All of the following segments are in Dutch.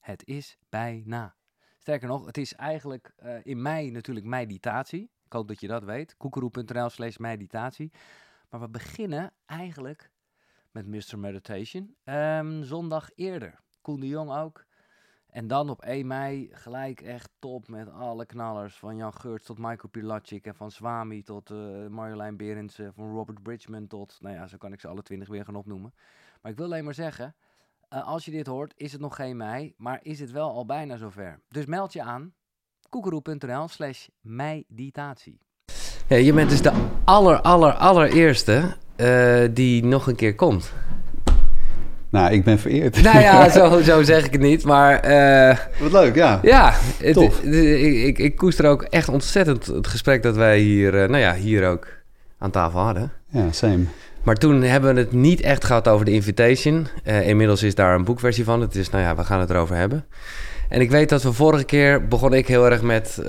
Het is bijna. Sterker nog, het is eigenlijk in mei natuurlijk meditatie. Ik hoop dat je dat weet. Koekeroe.nl/meditatie. Maar we beginnen eigenlijk met Mr. Meditation. Zondag eerder. Koen de Jong ook. En dan op 1 mei gelijk echt top met alle knallers. Van Jan Geurts tot Michael Pilatschik. En van Swami tot Marjolein Berendsen. Van Robert Bridgman tot... Nou ja, zo kan ik ze alle 20 weer gaan opnoemen. Maar ik wil alleen maar zeggen... als je dit hoort, is het nog geen mei. Maar is het wel al bijna zover. Dus meld je aan. koekeroe.nl/meditatie. Ja, je bent dus de allereerste die nog een keer komt. Nou, ik ben vereerd. Nou ja, zo zeg ik het niet, maar... Wat leuk, ja. Ja, tof. Ik koester ook echt ontzettend het gesprek dat wij hier ook aan tafel hadden. Ja, same. Maar toen hebben we het niet echt gehad over de Invitation. Inmiddels is daar een boekversie van. Het is, we gaan het erover hebben. En ik weet dat we vorige keer begon ik heel erg met,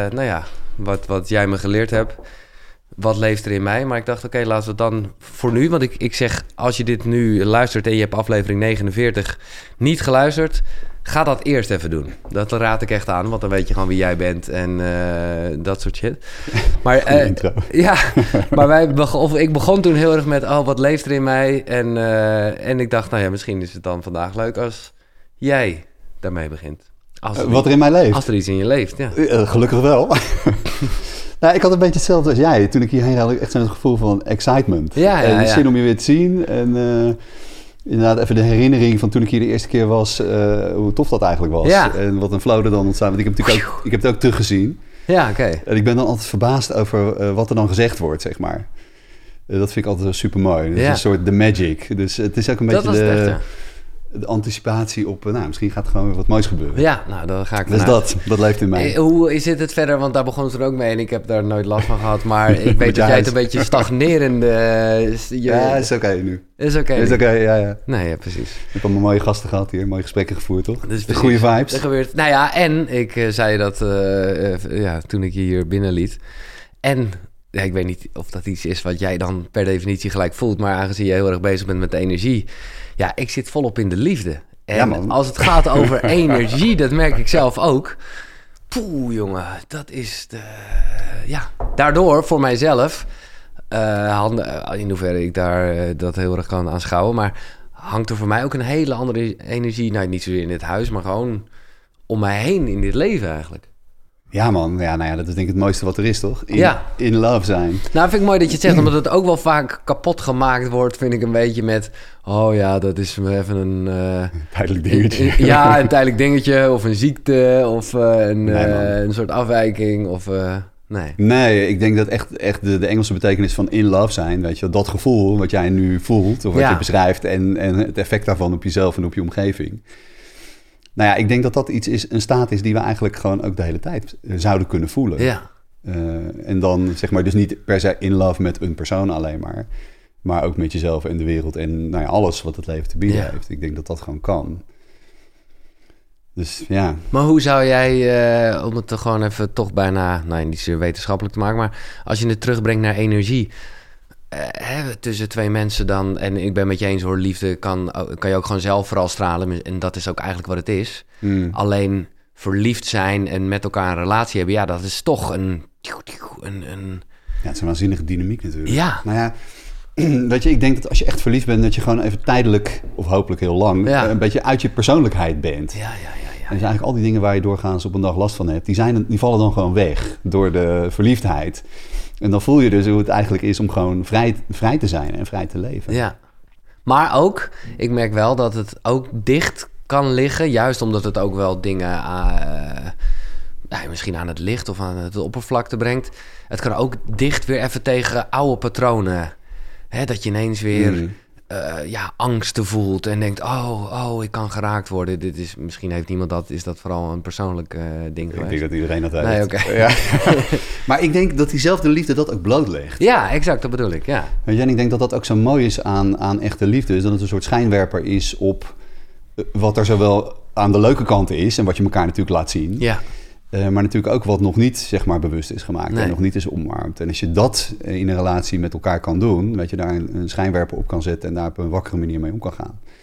wat jij me geleerd hebt. Wat leeft er in mij? Maar ik dacht, oké, laten we het dan voor nu... Want ik zeg, als je dit nu luistert en je hebt aflevering 49 niet geluisterd... ga dat eerst even doen. Dat raad ik echt aan, want dan weet je gewoon wie jij bent en dat soort shit. Maar, ja, maar ik begon toen heel erg met, wat leeft er in mij? En ik dacht, misschien is het dan vandaag leuk als jij daarmee begint. Wat er in mij leeft? Als er iets in je leeft, ja. Gelukkig wel. Nou, ik had een beetje hetzelfde als jij. Toen ik hierheen had ik echt zo'n gevoel van excitement. En zin om je weer te zien. En inderdaad even de herinnering van toen ik hier de eerste keer was, hoe tof dat eigenlijk was. Ja. En wat een flow er dan ontstaan. Want ik heb het ook teruggezien. Ja, oké. En ik ben dan altijd verbaasd over wat er dan gezegd wordt, zeg maar. Dat vind ik altijd super mooi. Dat is een soort the magic. Dus het is ook een beetje de anticipatie op... misschien gaat er gewoon weer wat moois gebeuren. Ja, dan ga ik vanuit. Dus dat leeft in mij. Hoe zit het verder? Want daar begon het er ook mee en ik heb daar nooit last van gehad. Maar ik weet dat jij het een beetje stagnerende... Ja, is oké nu. Is oké. Is oké, ja. Nee, ja, precies. Ik heb allemaal mooie gasten gehad hier. Mooie gesprekken gevoerd, toch? Dus de goede vibes. Er gebeurt. Nou ja, en ik zei dat toen ik je hier binnenliet. En... Ja, ik weet niet of dat iets is wat jij dan per definitie gelijk voelt. Maar aangezien je heel erg bezig bent met de energie. Ja, ik zit volop in de liefde. En als het gaat over energie, dat merk ik zelf ook. Poeh, jongen, dat is de... Ja, daardoor voor mijzelf... in hoeverre ik daar dat heel erg kan aanschouwen. Maar hangt er voor mij ook een hele andere energie... Nou, niet zozeer in dit huis, maar gewoon om mij heen in dit leven eigenlijk. Ja, man. Ja, dat is denk ik het mooiste wat er is, toch? In love zijn. Nou, vind ik mooi dat je het zegt, omdat het ook wel vaak kapot gemaakt wordt, vind ik een beetje met... Oh ja, dat is even een... tijdelijk dingetje. Een tijdelijk dingetje, of een ziekte, of een soort afwijking, of... Nee. Nee, ik denk dat echt de Engelse betekenis van in love zijn, weet je, dat gevoel wat jij nu voelt, of wat je beschrijft, en het effect daarvan op jezelf en op je omgeving... Nou ja, ik denk dat dat een staat is die we eigenlijk gewoon ook de hele tijd zouden kunnen voelen. Ja. En dan zeg maar dus niet per se in love met een persoon alleen maar ook met jezelf en de wereld en alles wat het leven te bieden heeft. Ik denk dat dat gewoon kan. Dus ja. Maar hoe zou jij, om het gewoon even toch bijna, niet zo wetenschappelijk te maken, maar als je het terugbrengt naar energie... tussen twee mensen dan, en ik ben met je eens hoor, liefde kan je ook gewoon zelf vooral stralen. En dat is ook eigenlijk wat het is. Alleen verliefd zijn en met elkaar een relatie hebben, dat is toch een... Ja, het is een waanzinnige dynamiek natuurlijk. Ja. Nou ja, weet je, ik denk dat als je echt verliefd bent, dat je gewoon even tijdelijk, of hopelijk heel lang, een beetje uit je persoonlijkheid bent. Ja. En dus eigenlijk al die dingen waar je doorgaans op een dag last van hebt, die vallen dan gewoon weg door de verliefdheid. En dan voel je dus hoe het eigenlijk is om gewoon vrij te zijn en vrij te leven. Ja, maar ook, ik merk wel dat het ook dicht kan liggen, juist omdat het ook wel dingen misschien aan het licht of aan het oppervlakte brengt. Het kan ook dicht weer even tegen oude patronen. Dat je ineens weer angsten voelt en denkt, ik kan geraakt worden. Dit is, misschien heeft niemand dat, is dat vooral een persoonlijk ding geweest? Ik denk dat iedereen dat heeft. Nee, okay. Ja. Maar ik denk dat diezelfde liefde dat ook blootlegt. Ja, exact, dat bedoel ik, ja. Weet je, en ik denk dat dat ook zo mooi is aan echte liefde, is dat het een soort schijnwerper is op wat er zowel aan de leuke kanten is en wat je elkaar natuurlijk laat zien. Ja. Maar natuurlijk ook wat nog niet, zeg maar, bewust is gemaakt en nog niet is omarmd. En als je dat in een relatie met elkaar kan doen, dat je daar een schijnwerper op kan zetten en daar op een wakkere manier mee om kan gaan.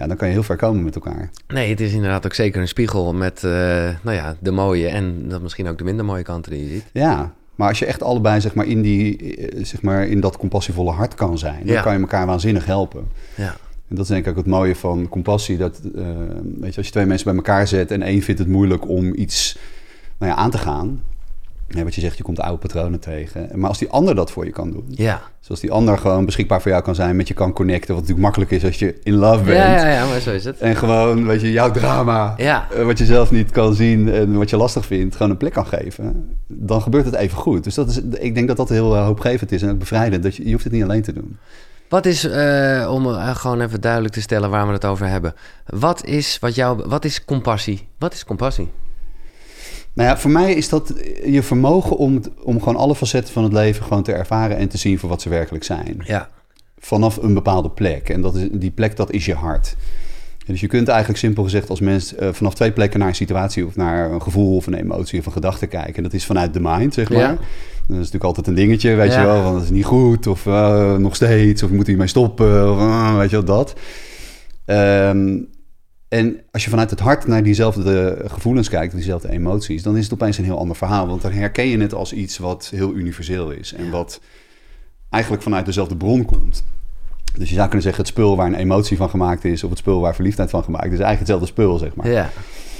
ja, dan kan je heel ver komen met elkaar. Nee, het is inderdaad ook zeker een spiegel met de mooie en dat misschien ook de minder mooie kanten die je ziet. Ja, maar als je echt allebei zeg maar, in dat compassievolle hart kan zijn, dan kan je elkaar waanzinnig helpen. Ja. En dat is denk ik ook het mooie van compassie. Dat, weet je, als je twee mensen bij elkaar zet en één vindt het moeilijk om iets aan te gaan. Ja, wat je zegt, je komt oude patronen tegen. Maar als die ander dat voor je kan doen. Ja. Zoals die ander gewoon beschikbaar voor jou kan zijn, met je kan connecten. Wat natuurlijk makkelijk is als je in love bent. Ja, maar zo is het. En gewoon, weet je, jouw drama, wat je zelf niet kan zien en wat je lastig vindt, gewoon een plek kan geven. Dan gebeurt het even goed. Dus ik denk dat dat heel hoopgevend is en ook bevrijdend. Dat je hoeft het niet alleen te doen. Wat is, om gewoon even duidelijk te stellen waar we het over hebben. Wat is compassie? Wat is compassie? Nou ja, voor mij is dat je vermogen om gewoon alle facetten van het leven gewoon te ervaren en te zien voor wat ze werkelijk zijn. Ja. Vanaf een bepaalde plek. En die plek, dat is je hart. En dus je kunt eigenlijk simpel gezegd als mens vanaf 2 plekken naar een situatie of naar een gevoel of een emotie of een gedachte kijken. En dat is vanuit de mind, zeg maar. Ja. Dat is natuurlijk altijd een dingetje, weet je wel. Want dat is niet goed of nog steeds of je moet hiermee stoppen of weet je wel, dat. En als je vanuit het hart naar diezelfde gevoelens kijkt, diezelfde emoties, dan is het opeens een heel ander verhaal. Want dan herken je het als iets wat heel universeel is en wat eigenlijk vanuit dezelfde bron komt. Dus je zou kunnen zeggen, het spul waar een emotie van gemaakt is of het spul waar verliefdheid van gemaakt is, eigenlijk hetzelfde spul, zeg maar. Ja.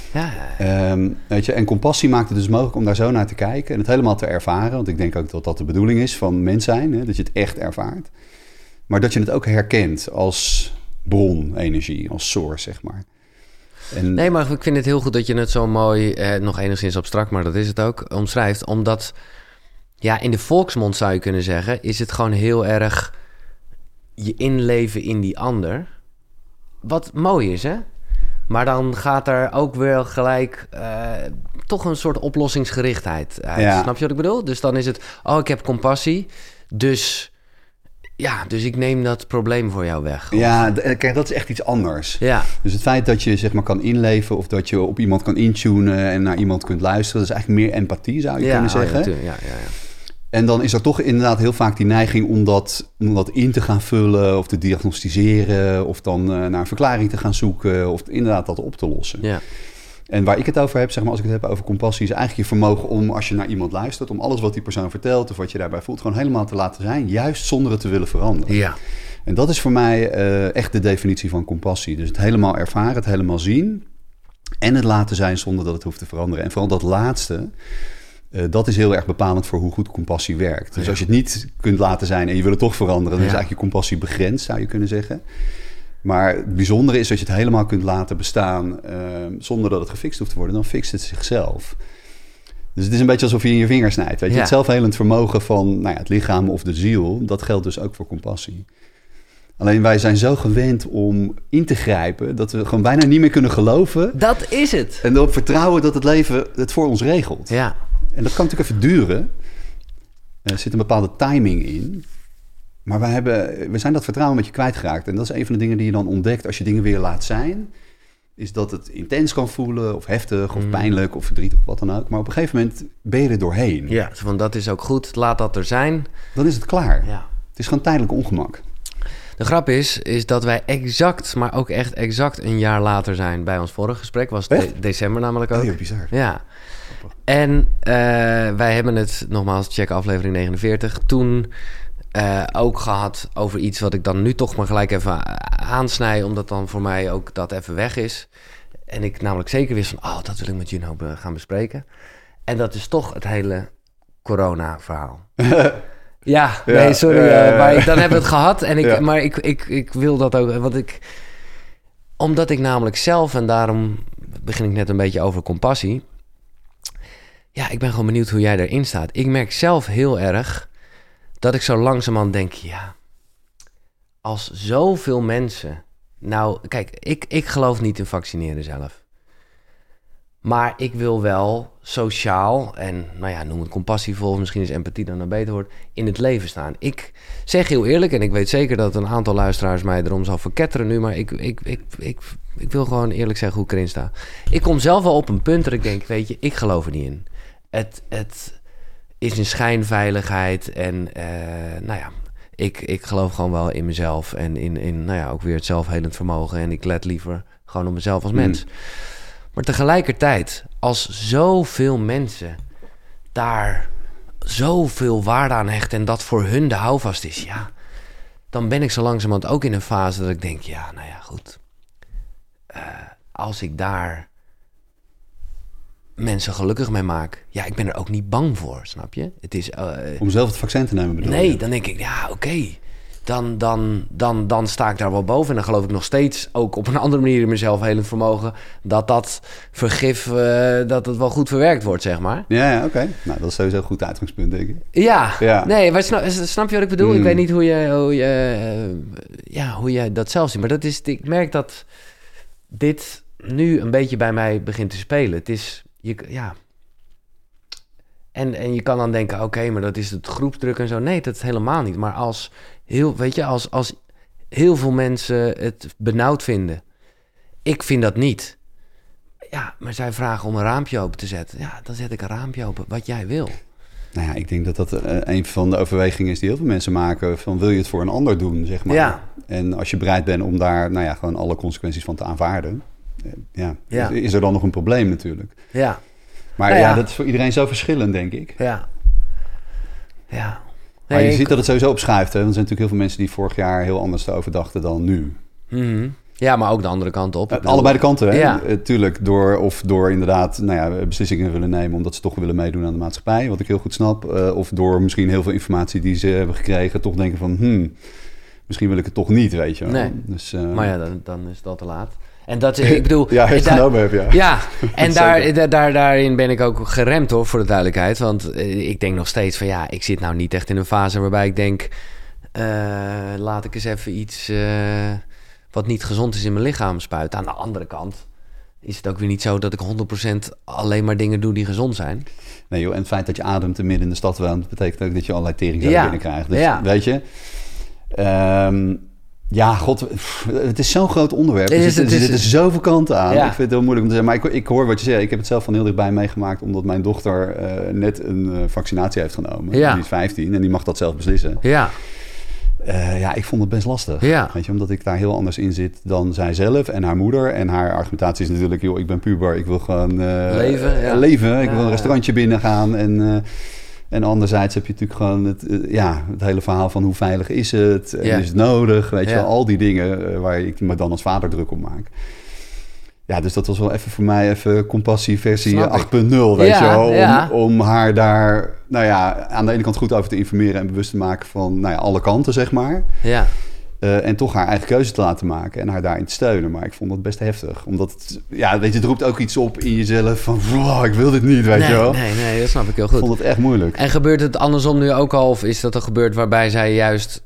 Weet je, en compassie maakt het dus mogelijk om daar zo naar te kijken en het helemaal te ervaren. Want ik denk ook dat dat de bedoeling is van mens zijn, hè, dat je het echt ervaart. Maar dat je het ook herkent als bron, energie, als source, zeg maar. Nee, maar ik vind het heel goed dat je het zo mooi, nog enigszins abstract, maar dat is het ook, omschrijft. Omdat, in de volksmond zou je kunnen zeggen, is het gewoon heel erg je inleven in die ander. Wat mooi is, hè? Maar dan gaat er ook weer gelijk toch een soort oplossingsgerichtheid uit. Ja. Snap je wat ik bedoel? Dus dan is het, ik heb compassie, dus ik neem dat probleem voor jou weg. Ja, kijk, dat is echt iets anders. Ja. Dus het feit dat je zeg maar kan inleven of dat je op iemand kan intunen en naar iemand kunt luisteren, dat is eigenlijk meer empathie, zou je kunnen zeggen. Ja. En dan is er toch inderdaad heel vaak die neiging om dat in te gaan vullen of te diagnosticeren of dan naar een verklaring te gaan zoeken of inderdaad dat op te lossen. Ja. En waar ik het over heb, zeg maar, als ik het heb over compassie, is eigenlijk je vermogen om, als je naar iemand luistert, om alles wat die persoon vertelt of wat je daarbij voelt, gewoon helemaal te laten zijn, juist zonder het te willen veranderen. Ja. En dat is voor mij echt de definitie van compassie. Dus het helemaal ervaren, het helemaal zien en het laten zijn zonder dat het hoeft te veranderen. En vooral dat laatste, dat is heel erg bepalend voor hoe goed compassie werkt. Dus als je het niet kunt laten zijn en je wil het toch veranderen, dan is eigenlijk je compassie begrensd, zou je kunnen zeggen. Maar het bijzondere is dat je het helemaal kunt laten bestaan zonder dat het gefixt hoeft te worden. Dan fixt het zichzelf. Dus het is een beetje alsof je in je vinger snijdt. Weet je? Het zelfhelend vermogen van het lichaam of de ziel, dat geldt dus ook voor compassie. Alleen wij zijn zo gewend om in te grijpen dat we gewoon bijna niet meer kunnen geloven. Dat is het. En erop vertrouwen dat het leven het voor ons regelt. Ja. En dat kan natuurlijk even duren. Er zit een bepaalde timing in. Maar we zijn dat vertrouwen een beetje kwijtgeraakt. En dat is een van de dingen die je dan ontdekt als je dingen weer laat zijn. Is dat het intens kan voelen, of heftig, of pijnlijk, of verdrietig, of wat dan ook. Maar op een gegeven moment ben je er doorheen. Ja, want dat is ook goed. Laat dat er zijn. Dan is het klaar. Ja. Het is gewoon tijdelijk ongemak. De grap is dat wij exact, maar ook echt exact een jaar later zijn bij ons vorige gesprek. Was december namelijk ook. Heel bizar. Ja. En wij hebben het, nogmaals, check aflevering 49, toen ook gehad over iets wat ik dan nu toch maar gelijk even aansnij, omdat dan voor mij ook dat even weg is. En ik namelijk zeker wist van, dat wil ik met Juno gaan bespreken. En dat is toch het hele corona-verhaal. Ja, nee, sorry. Maar dan hebben we het gehad. En maar ik wil dat ook. Omdat ik namelijk zelf, en daarom begin ik net een beetje over compassie. Ja, ik ben gewoon benieuwd hoe jij erin staat. Ik merk zelf heel erg dat ik zo langzamerhand denk, als zoveel mensen. Nou, kijk, ik geloof niet in vaccineren zelf. Maar ik wil wel sociaal en, noem het compassievol, misschien is empathie dan een beter woord, in het leven staan. Ik zeg heel eerlijk, en ik weet zeker dat een aantal luisteraars mij erom zal verketteren nu, maar ik wil gewoon eerlijk zeggen hoe ik erin sta. Ik kom zelf wel op een punt dat ik denk, weet je, ik geloof er niet in. Het is een schijnveiligheid en, ik geloof gewoon wel in mezelf en in nou ja, ook weer het zelfhelend vermogen. En ik let liever gewoon op mezelf als mens. Maar tegelijkertijd, als zoveel mensen daar zoveel waarde aan hechten en dat voor hun de houvast is, ja, dan ben ik zo langzamerhand ook in een fase dat ik denk, ja, nou ja, goed. Als ik daar mensen gelukkig mee maak, ja, ik ben er ook niet bang voor, snap je? Het is om zelf het vaccin te nemen, bedoel je? Nee, dan denk ik, ja, oké. Dan sta ik daar wel boven. En dan geloof ik nog steeds ook op een andere manier in mezelf helend vermogen dat vergif, dat het wel goed verwerkt wordt, zeg maar. Ja, oké. Nou, dat is sowieso een goed uitgangspunt, denk ik. Ja. Nee, maar snap je wat ik bedoel? Ik weet niet hoe je dat zelf ziet. Maar ik merk dat dit nu een beetje bij mij begint te spelen. Het is, En je kan dan denken, oké, maar dat is het groepsdruk en zo. Nee, dat is helemaal niet. Maar als heel veel mensen het benauwd vinden. Ik vind dat niet. Ja, maar zij vragen om een raampje open te zetten. Ja, dan zet ik een raampje open, wat jij wil. Nou ja, ik denk dat een van de overwegingen is die heel veel mensen maken. Van, wil je het voor een ander doen, zeg maar. Ja. En als je bereid bent om daar, nou ja, gewoon alle consequenties van te aanvaarden. Is er dan nog een probleem natuurlijk. Ja. Maar dat is voor iedereen zo verschillend, denk ik. Ja. Nee, maar je ziet dat het sowieso opschuift. Hè? Want er zijn natuurlijk heel veel mensen die vorig jaar heel anders erover dachten dan nu. Mm-hmm. Ja, maar ook de andere kant op. Allebei de kanten, hè? Ja. Tuurlijk, door inderdaad beslissingen willen nemen omdat ze toch willen meedoen aan de maatschappij. Wat ik heel goed snap. Of door misschien heel veel informatie die ze hebben gekregen toch denken van... misschien wil ik het toch niet, weet je wel. Nee. Dus, maar ja, dan is het al te laat. En dat, ik bedoel... het genomen heb, ja. Ja, en daarin ben ik ook geremd, hoor, voor de duidelijkheid. Want ik denk nog steeds van, ik zit nou niet echt in een fase waarbij ik denk... laat ik eens even iets wat niet gezond is in mijn lichaam spuiten. Aan de andere kant is het ook weer niet zo dat ik 100% alleen maar dingen doe die gezond zijn. Nee joh, en het feit dat je ademt te midden in de stad woont... betekent ook dat je allerlei teringzoden binnenkrijgt. Dus weet je... het is zo'n groot onderwerp. Er zitten zoveel kanten aan. Ja. Ik vind het heel moeilijk om te zeggen. Maar ik hoor wat je zegt. Ik heb het zelf van heel dichtbij meegemaakt... omdat mijn dochter net een vaccinatie heeft genomen. Ja. Die is 15 en die mag dat zelf beslissen. Ja. Ik vond het best lastig. Ja. Weet je, omdat ik daar heel anders in zit dan zij zelf en haar moeder. En haar argumentatie is natuurlijk... joh, ik ben puber, ik wil gewoon leven. Ik wil een restaurantje binnen gaan en anderzijds heb je natuurlijk gewoon het hele verhaal van hoe veilig is het? En is het nodig? Weet je wel, al die dingen waar ik me dan als vader druk op maak. Ja, dus dat was wel even voor mij compassie versie 8.0, weet je wel. Om haar daar, aan de ene kant goed over te informeren en bewust te maken van, alle kanten, zeg maar. Ja. En toch haar eigen keuze te laten maken en haar daarin te steunen. Maar ik vond dat best heftig. Omdat het roept ook iets op in jezelf van... ik wil dit niet, weet je wel. Nee, dat snap ik heel goed. Ik vond het echt moeilijk. En gebeurt het andersom nu ook al? Of is dat er gebeurd waarbij zij juist...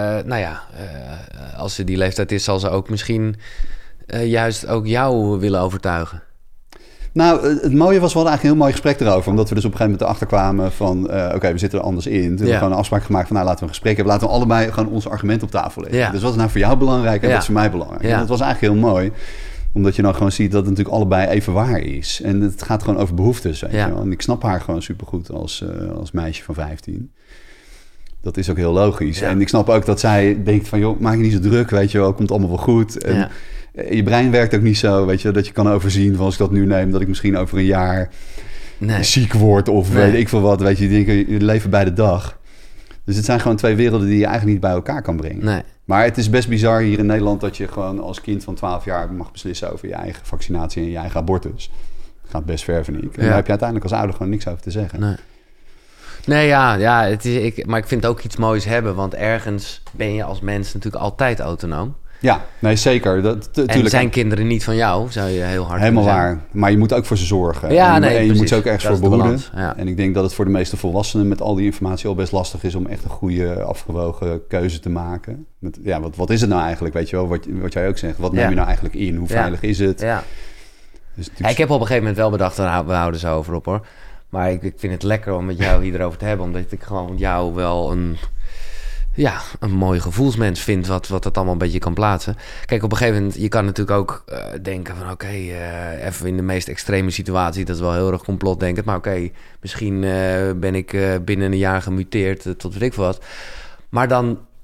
als ze die leeftijd is, zal ze ook misschien... juist ook jou willen overtuigen? Nou, het mooie was, we hadden eigenlijk een heel mooi gesprek erover. Omdat we dus op een gegeven moment erachter kwamen van... we zitten er anders in. Toen hebben we gewoon een afspraak gemaakt van... laten we een gesprek hebben. Laten we allebei gewoon onze argumenten op tafel leggen. Ja. Dus wat is nou voor jou belangrijk en wat is voor mij belangrijk? Ja. En dat was eigenlijk heel mooi. Omdat je dan gewoon ziet dat het natuurlijk allebei even waar is. En het gaat gewoon over behoeftes, weet je wel. En ik snap haar gewoon supergoed als meisje van 15. Dat is ook heel logisch. Ja. En ik snap ook dat zij denkt van... joh, maak je niet zo druk, weet je wel. Komt allemaal wel goed. En je brein werkt ook niet zo, weet je... dat je kan overzien van als ik dat nu neem... dat ik misschien over een jaar ziek word of weet ik veel wat. Weet je, je leven bij de dag. Dus het zijn gewoon twee werelden die je eigenlijk niet bij elkaar kan brengen. Nee. Maar het is best bizar hier in Nederland... dat je gewoon als kind van 12 jaar mag beslissen... over je eigen vaccinatie en je eigen abortus. Dat gaat best ver, vind ik. En daar heb je uiteindelijk als ouder gewoon niks over te zeggen. Nee, maar ik vind ook iets moois hebben... want ergens ben je als mens natuurlijk altijd autonoom. Ja, nee, zeker. En zijn kinderen niet van jou, zou je heel hard helemaal waar. Maar je moet ook voor ze zorgen. Ja, en je moet ze ook ergens voor behoeden. Ja. En ik denk dat het voor de meeste volwassenen... met al die informatie al best lastig is... om echt een goede, afgewogen keuze te maken. Wat is het nou eigenlijk, weet je wel? Wat jij ook zegt. Wat neem je nou eigenlijk in? Hoe veilig is het? Ja. Dus ik heb op een gegeven moment wel bedacht... we houden zo over op, hoor. Maar ik vind het lekker om met jou hierover te hebben... omdat ik gewoon jou wel een mooi gevoelsmens vind... wat het allemaal een beetje kan plaatsen. Kijk, op een gegeven moment... je kan natuurlijk ook denken van... even in de meest extreme situatie... dat is wel heel erg complotdenkend... maar misschien ben ik binnen een jaar gemuteerd... tot weet ik veel wat. Maar dan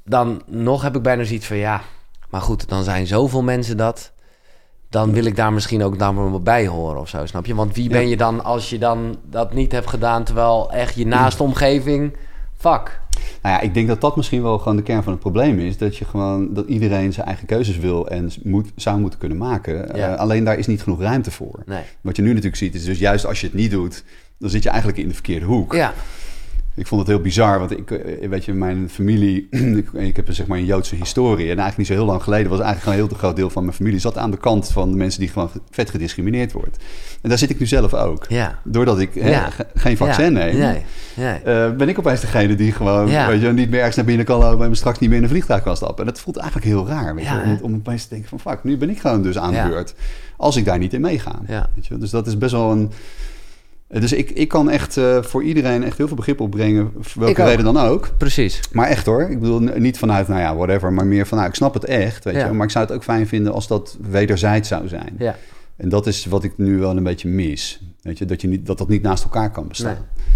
dan nog heb ik bijna zoiets van ja, maar goed, dan zijn zoveel mensen dat. Dan wil ik daar misschien ook dan wel bij horen of zo, snap je? Want wie ben je dan als je dan dat niet hebt gedaan, terwijl echt je naaste omgeving, fuck. Nou ja, ik denk dat dat misschien wel gewoon de kern van het probleem is. Dat iedereen zijn eigen keuzes wil en zou moeten kunnen maken. Ja. Alleen daar is niet genoeg ruimte voor. Nee. Wat je nu natuurlijk ziet is dus juist als je het niet doet, dan zit je eigenlijk in de verkeerde hoek. Ja. Ik vond het heel bizar, want mijn familie, ik heb zeg maar een Joodse historie. En eigenlijk niet zo heel lang geleden was eigenlijk gewoon een heel groot deel van mijn familie zat aan de kant van de mensen die gewoon vet gediscrimineerd wordt. En daar zit ik nu zelf ook. Ja. Doordat ik geen vaccin neem, ben ik opeens degene die gewoon niet meer ergens naar binnen kan lopen en straks niet meer in een vliegtuig kan stappen. En dat voelt eigenlijk heel raar, weet je, om opeens te denken van fuck, nu ben ik gewoon dus aan de beurt. Als ik daar niet in meega. Ja. Weet je? Dus dat is best wel een... Dus ik kan echt voor iedereen echt heel veel begrip opbrengen, voor welke reden dan ook. Precies. Maar echt hoor, ik bedoel niet vanuit, whatever, maar meer van, ik snap het echt, weet je. Maar ik zou het ook fijn vinden als dat wederzijds zou zijn. Ja. En dat is wat ik nu wel een beetje mis. Weet je, dat niet naast elkaar kan bestaan.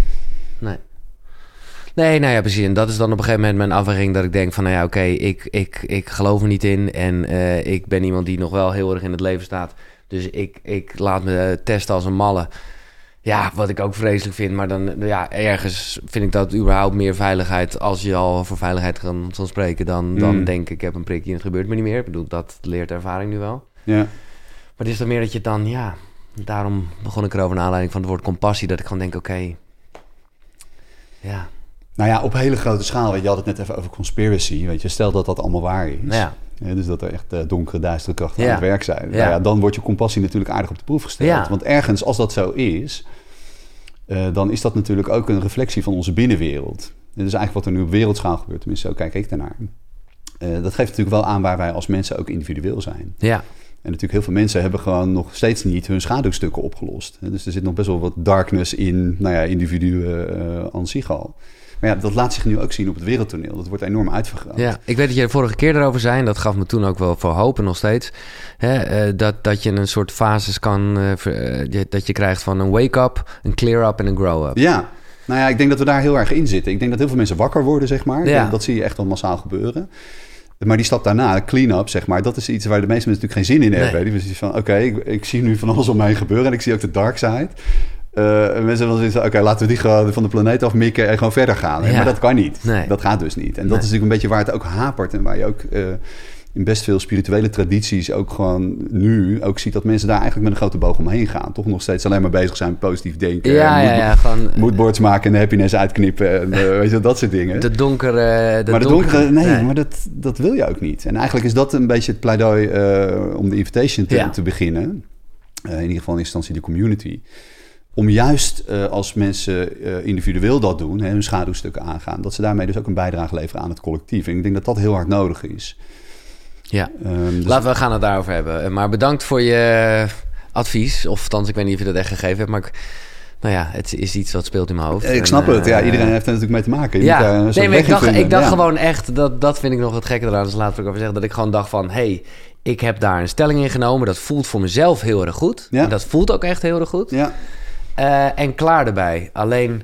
Nee, nou ja, precies. En dat is dan op een gegeven moment mijn afweging dat ik denk van, oké, ik geloof er niet in. En ik ben iemand die nog wel heel erg in het leven staat. Dus ik laat me testen als een malle. Ja, wat ik ook vreselijk vind. Maar dan, ergens vind ik dat überhaupt meer veiligheid. Als je al voor veiligheid kan spreken, dan denk ik heb een prikje en het gebeurt me niet meer. Ik bedoel, dat leert ervaring nu wel. Ja. Maar het is dan meer dat je dan, daarom begon ik erover naar aanleiding van het woord compassie. Dat ik gewoon denk, oké. Nou ja, op hele grote schaal, weet je, had het net even over conspiracy, weet je. Stel dat dat allemaal waar is. Ja. Dus dat er echt donkere, duistere krachten aan het werk zijn. Ja. Nou ja, dan wordt je compassie natuurlijk aardig op de proef gesteld. Ja. Want ergens, als dat zo is, dan is dat natuurlijk ook een reflectie van onze binnenwereld. Dit is eigenlijk wat er nu op wereldschaal gebeurt. Tenminste, zo kijk ik daarnaar. Dat geeft natuurlijk wel aan waar wij als mensen ook individueel zijn. Ja. En natuurlijk heel veel mensen hebben gewoon nog steeds niet hun schaduwstukken opgelost. Dus er zit nog best wel wat darkness in, individuen aan zich al. Maar ja, dat laat zich nu ook zien op het wereldtoneel. Dat wordt enorm uitvergroot. Ja, ik weet dat je de vorige keer erover zei, en dat gaf me toen ook wel voor hoop en nog steeds. Dat je een soort fases kan, dat je krijgt van een wake-up, een clear-up en een grow-up. Ja, nou ja, ik denk dat we daar heel erg in zitten. Ik denk dat heel veel mensen wakker worden, zeg maar. Ja. Dat zie je echt wel massaal gebeuren. Maar die stap daarna, de clean-up, zeg maar, dat is iets waar de meeste mensen natuurlijk geen zin in hebben. Die zien van, oké, ik zie nu van alles om mij heen gebeuren en ik zie ook de dark side. Mensen willen zeggen, oké, laten we die gewoon van de planeet afmikken en gewoon verder gaan. Ja. Maar dat kan niet. Nee. Dat gaat dus niet. En dat is natuurlijk een beetje waar het ook hapert en waar je ook in best veel spirituele tradities ook gewoon nu ook ziet dat mensen daar eigenlijk met een grote boog omheen gaan. Toch nog steeds alleen maar bezig zijn met positief denken. Moodboards maken en de happiness uitknippen en weet je, dat soort dingen. De donkere... Maar dat wil je ook niet. En eigenlijk is dat een beetje het pleidooi om de invitation te beginnen. In ieder geval in instantie de community. Om juist als mensen individueel dat doen, hun schaduwstukken aangaan, dat ze daarmee dus ook een bijdrage leveren aan het collectief. En ik denk dat dat heel hard nodig is. Ja, dus laten we gaan het daarover hebben. Maar bedankt voor je advies. Of althans, ik weet niet of je dat echt gegeven hebt, maar het is iets wat speelt in mijn hoofd. Ik snap het. Ja, iedereen heeft er natuurlijk mee te maken. Ik dacht gewoon echt, dat vind ik nog het gekke eraan. Dus laten we over zeggen, dat ik gewoon dacht van, ik heb daar een stelling in genomen. Dat voelt voor mezelf heel erg goed. Ja. En dat voelt ook echt heel erg goed. Ja. En klaar erbij. Alleen,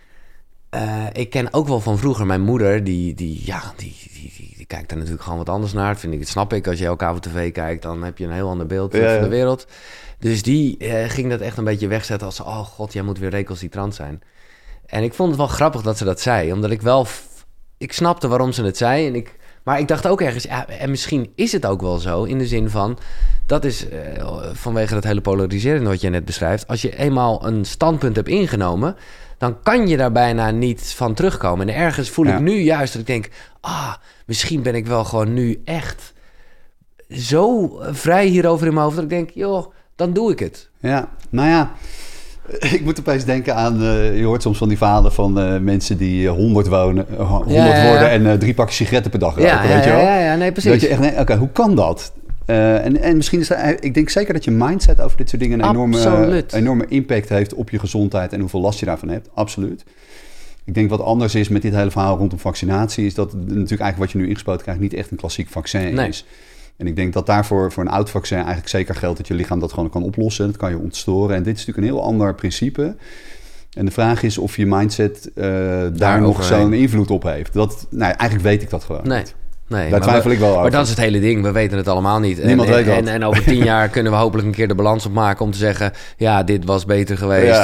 ik ken ook wel van vroeger mijn moeder, die kijkt er natuurlijk gewoon wat anders naar. Dat snap ik. Als je elke avond tv kijkt, dan heb je een heel ander beeld van de wereld. Dus die ging dat echt een beetje wegzetten als, oh god, jij moet weer recalcitrant zijn. En ik vond het wel grappig dat ze dat zei, omdat ik snapte waarom ze het zei. Maar ik dacht ook ergens, en misschien is het ook wel zo, in de zin van, dat is vanwege dat hele polariserende wat je net beschrijft. Als je eenmaal een standpunt hebt ingenomen, dan kan je daar bijna niet van terugkomen. En ergens voel ik nu juist dat ik denk, misschien ben ik wel gewoon nu echt zo vrij hierover in mijn hoofd, dat ik denk, joh, dan doe ik het. Ja, nou ja, ik moet opeens denken aan, je hoort soms van die verhalen van mensen die 100 worden en 3 pakjes sigaretten per dag roken, weet je wel? Ja, nee, precies. Dat je echt oké, hoe kan dat? En misschien is ik denk zeker dat je mindset over dit soort dingen een enorme impact heeft op je gezondheid en hoeveel last je daarvan hebt. Absoluut. Ik denk wat anders is met dit hele verhaal rondom vaccinatie, is dat natuurlijk eigenlijk wat je nu ingespoten krijgt niet echt een klassiek vaccin is. En ik denk dat daarvoor voor een oud vaccin eigenlijk zeker geldt dat je lichaam dat gewoon kan oplossen. Dat kan je ontstoren. En dit is natuurlijk een heel ander principe. En de vraag is of je mindset daar nog zo'n invloed op heeft. Eigenlijk weet ik dat gewoon niet. Nee, daar twijfel ik wel over. Maar dat is het hele ding. We weten het allemaal niet. Niemand weet dat. En over 10 jaar kunnen we hopelijk een keer de balans opmaken om te zeggen... ja, dit was beter geweest.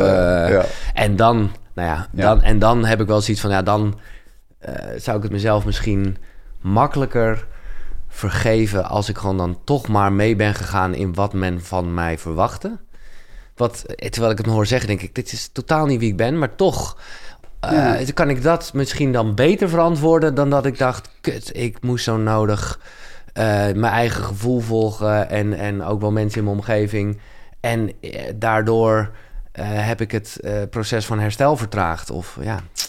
En dan, en dan heb ik wel zoiets van... dan zou ik het mezelf misschien makkelijker vergeven... als ik gewoon dan toch maar mee ben gegaan in wat men van mij verwachtte. Terwijl ik het me hoor zeggen, denk ik... dit is totaal niet wie ik ben, maar toch... kan ik dat misschien dan beter verantwoorden dan dat ik dacht... kut, ik moest zo nodig mijn eigen gevoel volgen... en ook wel mensen in mijn omgeving. En daardoor heb ik het proces van herstel vertraagd. Of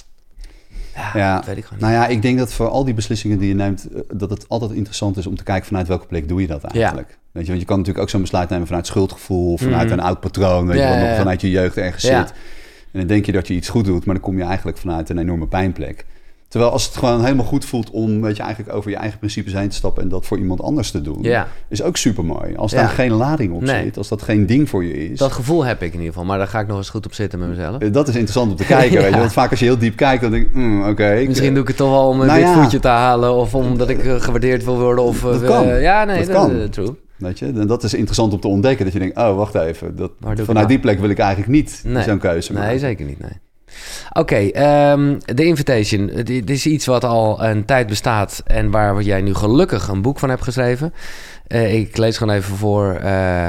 dat weet ik gewoon niet. Nou ja, ik denk dat voor al die beslissingen die je neemt... dat het altijd interessant is om te kijken vanuit welke plek doe je dat eigenlijk. Ja. Weet je, want je kan natuurlijk ook zo'n besluit nemen vanuit schuldgevoel... vanuit een oud patroon, weet je, wat nog vanuit je jeugd ergens zit... En dan denk je dat je iets goed doet, maar dan kom je eigenlijk vanuit een enorme pijnplek. Terwijl als het gewoon helemaal goed voelt om eigenlijk over je eigen principes heen te stappen en dat voor iemand anders te doen, is ook super mooi. Als daar geen lading op zit, als dat geen ding voor je is. Dat gevoel heb ik in ieder geval, maar daar ga ik nog eens goed op zitten met mezelf. Dat is interessant om te kijken, weet je. Want vaak als je heel diep kijkt, dan denk ik, oké. Misschien doe ik het toch wel om een wit voetje te halen of omdat ik gewaardeerd wil worden. Of, dat kan. Dat kan. True. Weet je, en dat is interessant om te ontdekken. Dat je denkt, wacht even. Vanuit die plek wil ik eigenlijk niet zo'n keuze maken. Nee, zeker niet, nee. Oké, de Invitation. Dit is iets wat al een tijd bestaat... en waar jij nu gelukkig een boek van hebt geschreven. Ik lees gewoon even voor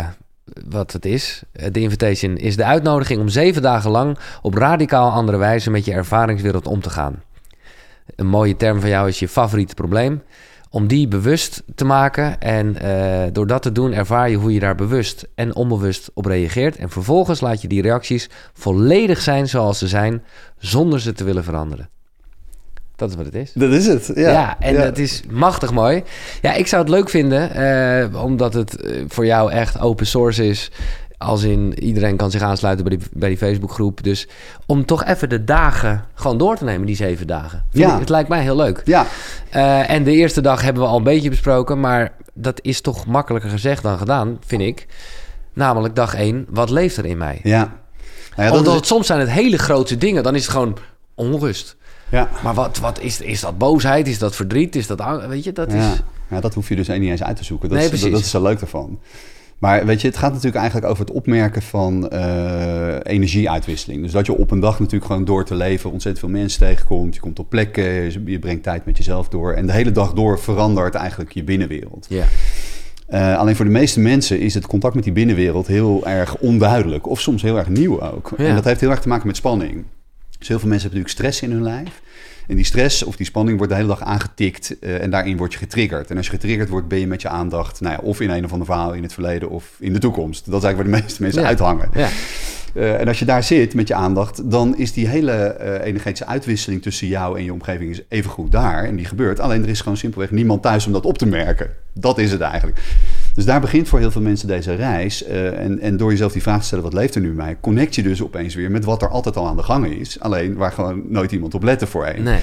wat het is. De Invitation is de uitnodiging om 7 dagen lang... op radicaal andere wijze met je ervaringswereld om te gaan. Een mooie term van jou is je favoriete probleem... Om die bewust te maken en door dat te doen ervaar je hoe je daar bewust en onbewust op reageert. En vervolgens laat je die reacties volledig zijn zoals ze zijn, zonder ze te willen veranderen. Dat is wat het is. Dat is het, Het is machtig mooi. Ja, ik zou het leuk vinden, omdat het voor jou echt open source is... Als in iedereen kan zich aansluiten bij die Facebookgroep. Dus om toch even de dagen gewoon door te nemen, die 7 dagen. Het lijkt mij heel leuk. Ja. En de eerste dag hebben we al een beetje besproken. Maar dat is toch makkelijker gezegd dan gedaan, vind ik. Namelijk dag 1, wat leeft er in mij? Ja. Omdat soms zijn het hele grote dingen. Dan is het gewoon onrust. Ja. Maar wat is dat boosheid? Is dat verdriet? Is dat angst? Weet je, dat is... Ja, dat hoef je dus niet eens uit te zoeken. Dat is zo leuk ervan. Maar weet je, het gaat natuurlijk eigenlijk over het opmerken van energieuitwisseling. Dus dat je op een dag natuurlijk gewoon door te leven ontzettend veel mensen tegenkomt. Je komt op plekken, je brengt tijd met jezelf door. En de hele dag door verandert eigenlijk je binnenwereld. Yeah. Alleen voor de meeste mensen is het contact met die binnenwereld heel erg onduidelijk. Of soms heel erg nieuw ook. Yeah. En dat heeft heel erg te maken met spanning. Dus heel veel mensen hebben natuurlijk stress in hun lijf. En die stress of die spanning wordt de hele dag aangetikt en daarin word je getriggerd. En als je getriggerd wordt, ben je met je aandacht of in een of ander verhaal in het verleden of in de toekomst. Dat is eigenlijk waar de meeste mensen uithangen. Ja. En als je daar zit met je aandacht, dan is die hele energetische uitwisseling tussen jou en je omgeving is even goed daar. En die gebeurt. Alleen er is gewoon simpelweg niemand thuis om dat op te merken. Dat is het eigenlijk. Dus daar begint voor heel veel mensen deze reis. En door jezelf die vraag te stellen, wat leeft er nu bij mij? Connect je dus opeens weer met wat er altijd al aan de gang is. Alleen waar gewoon nooit iemand op lette voorheen. Nee.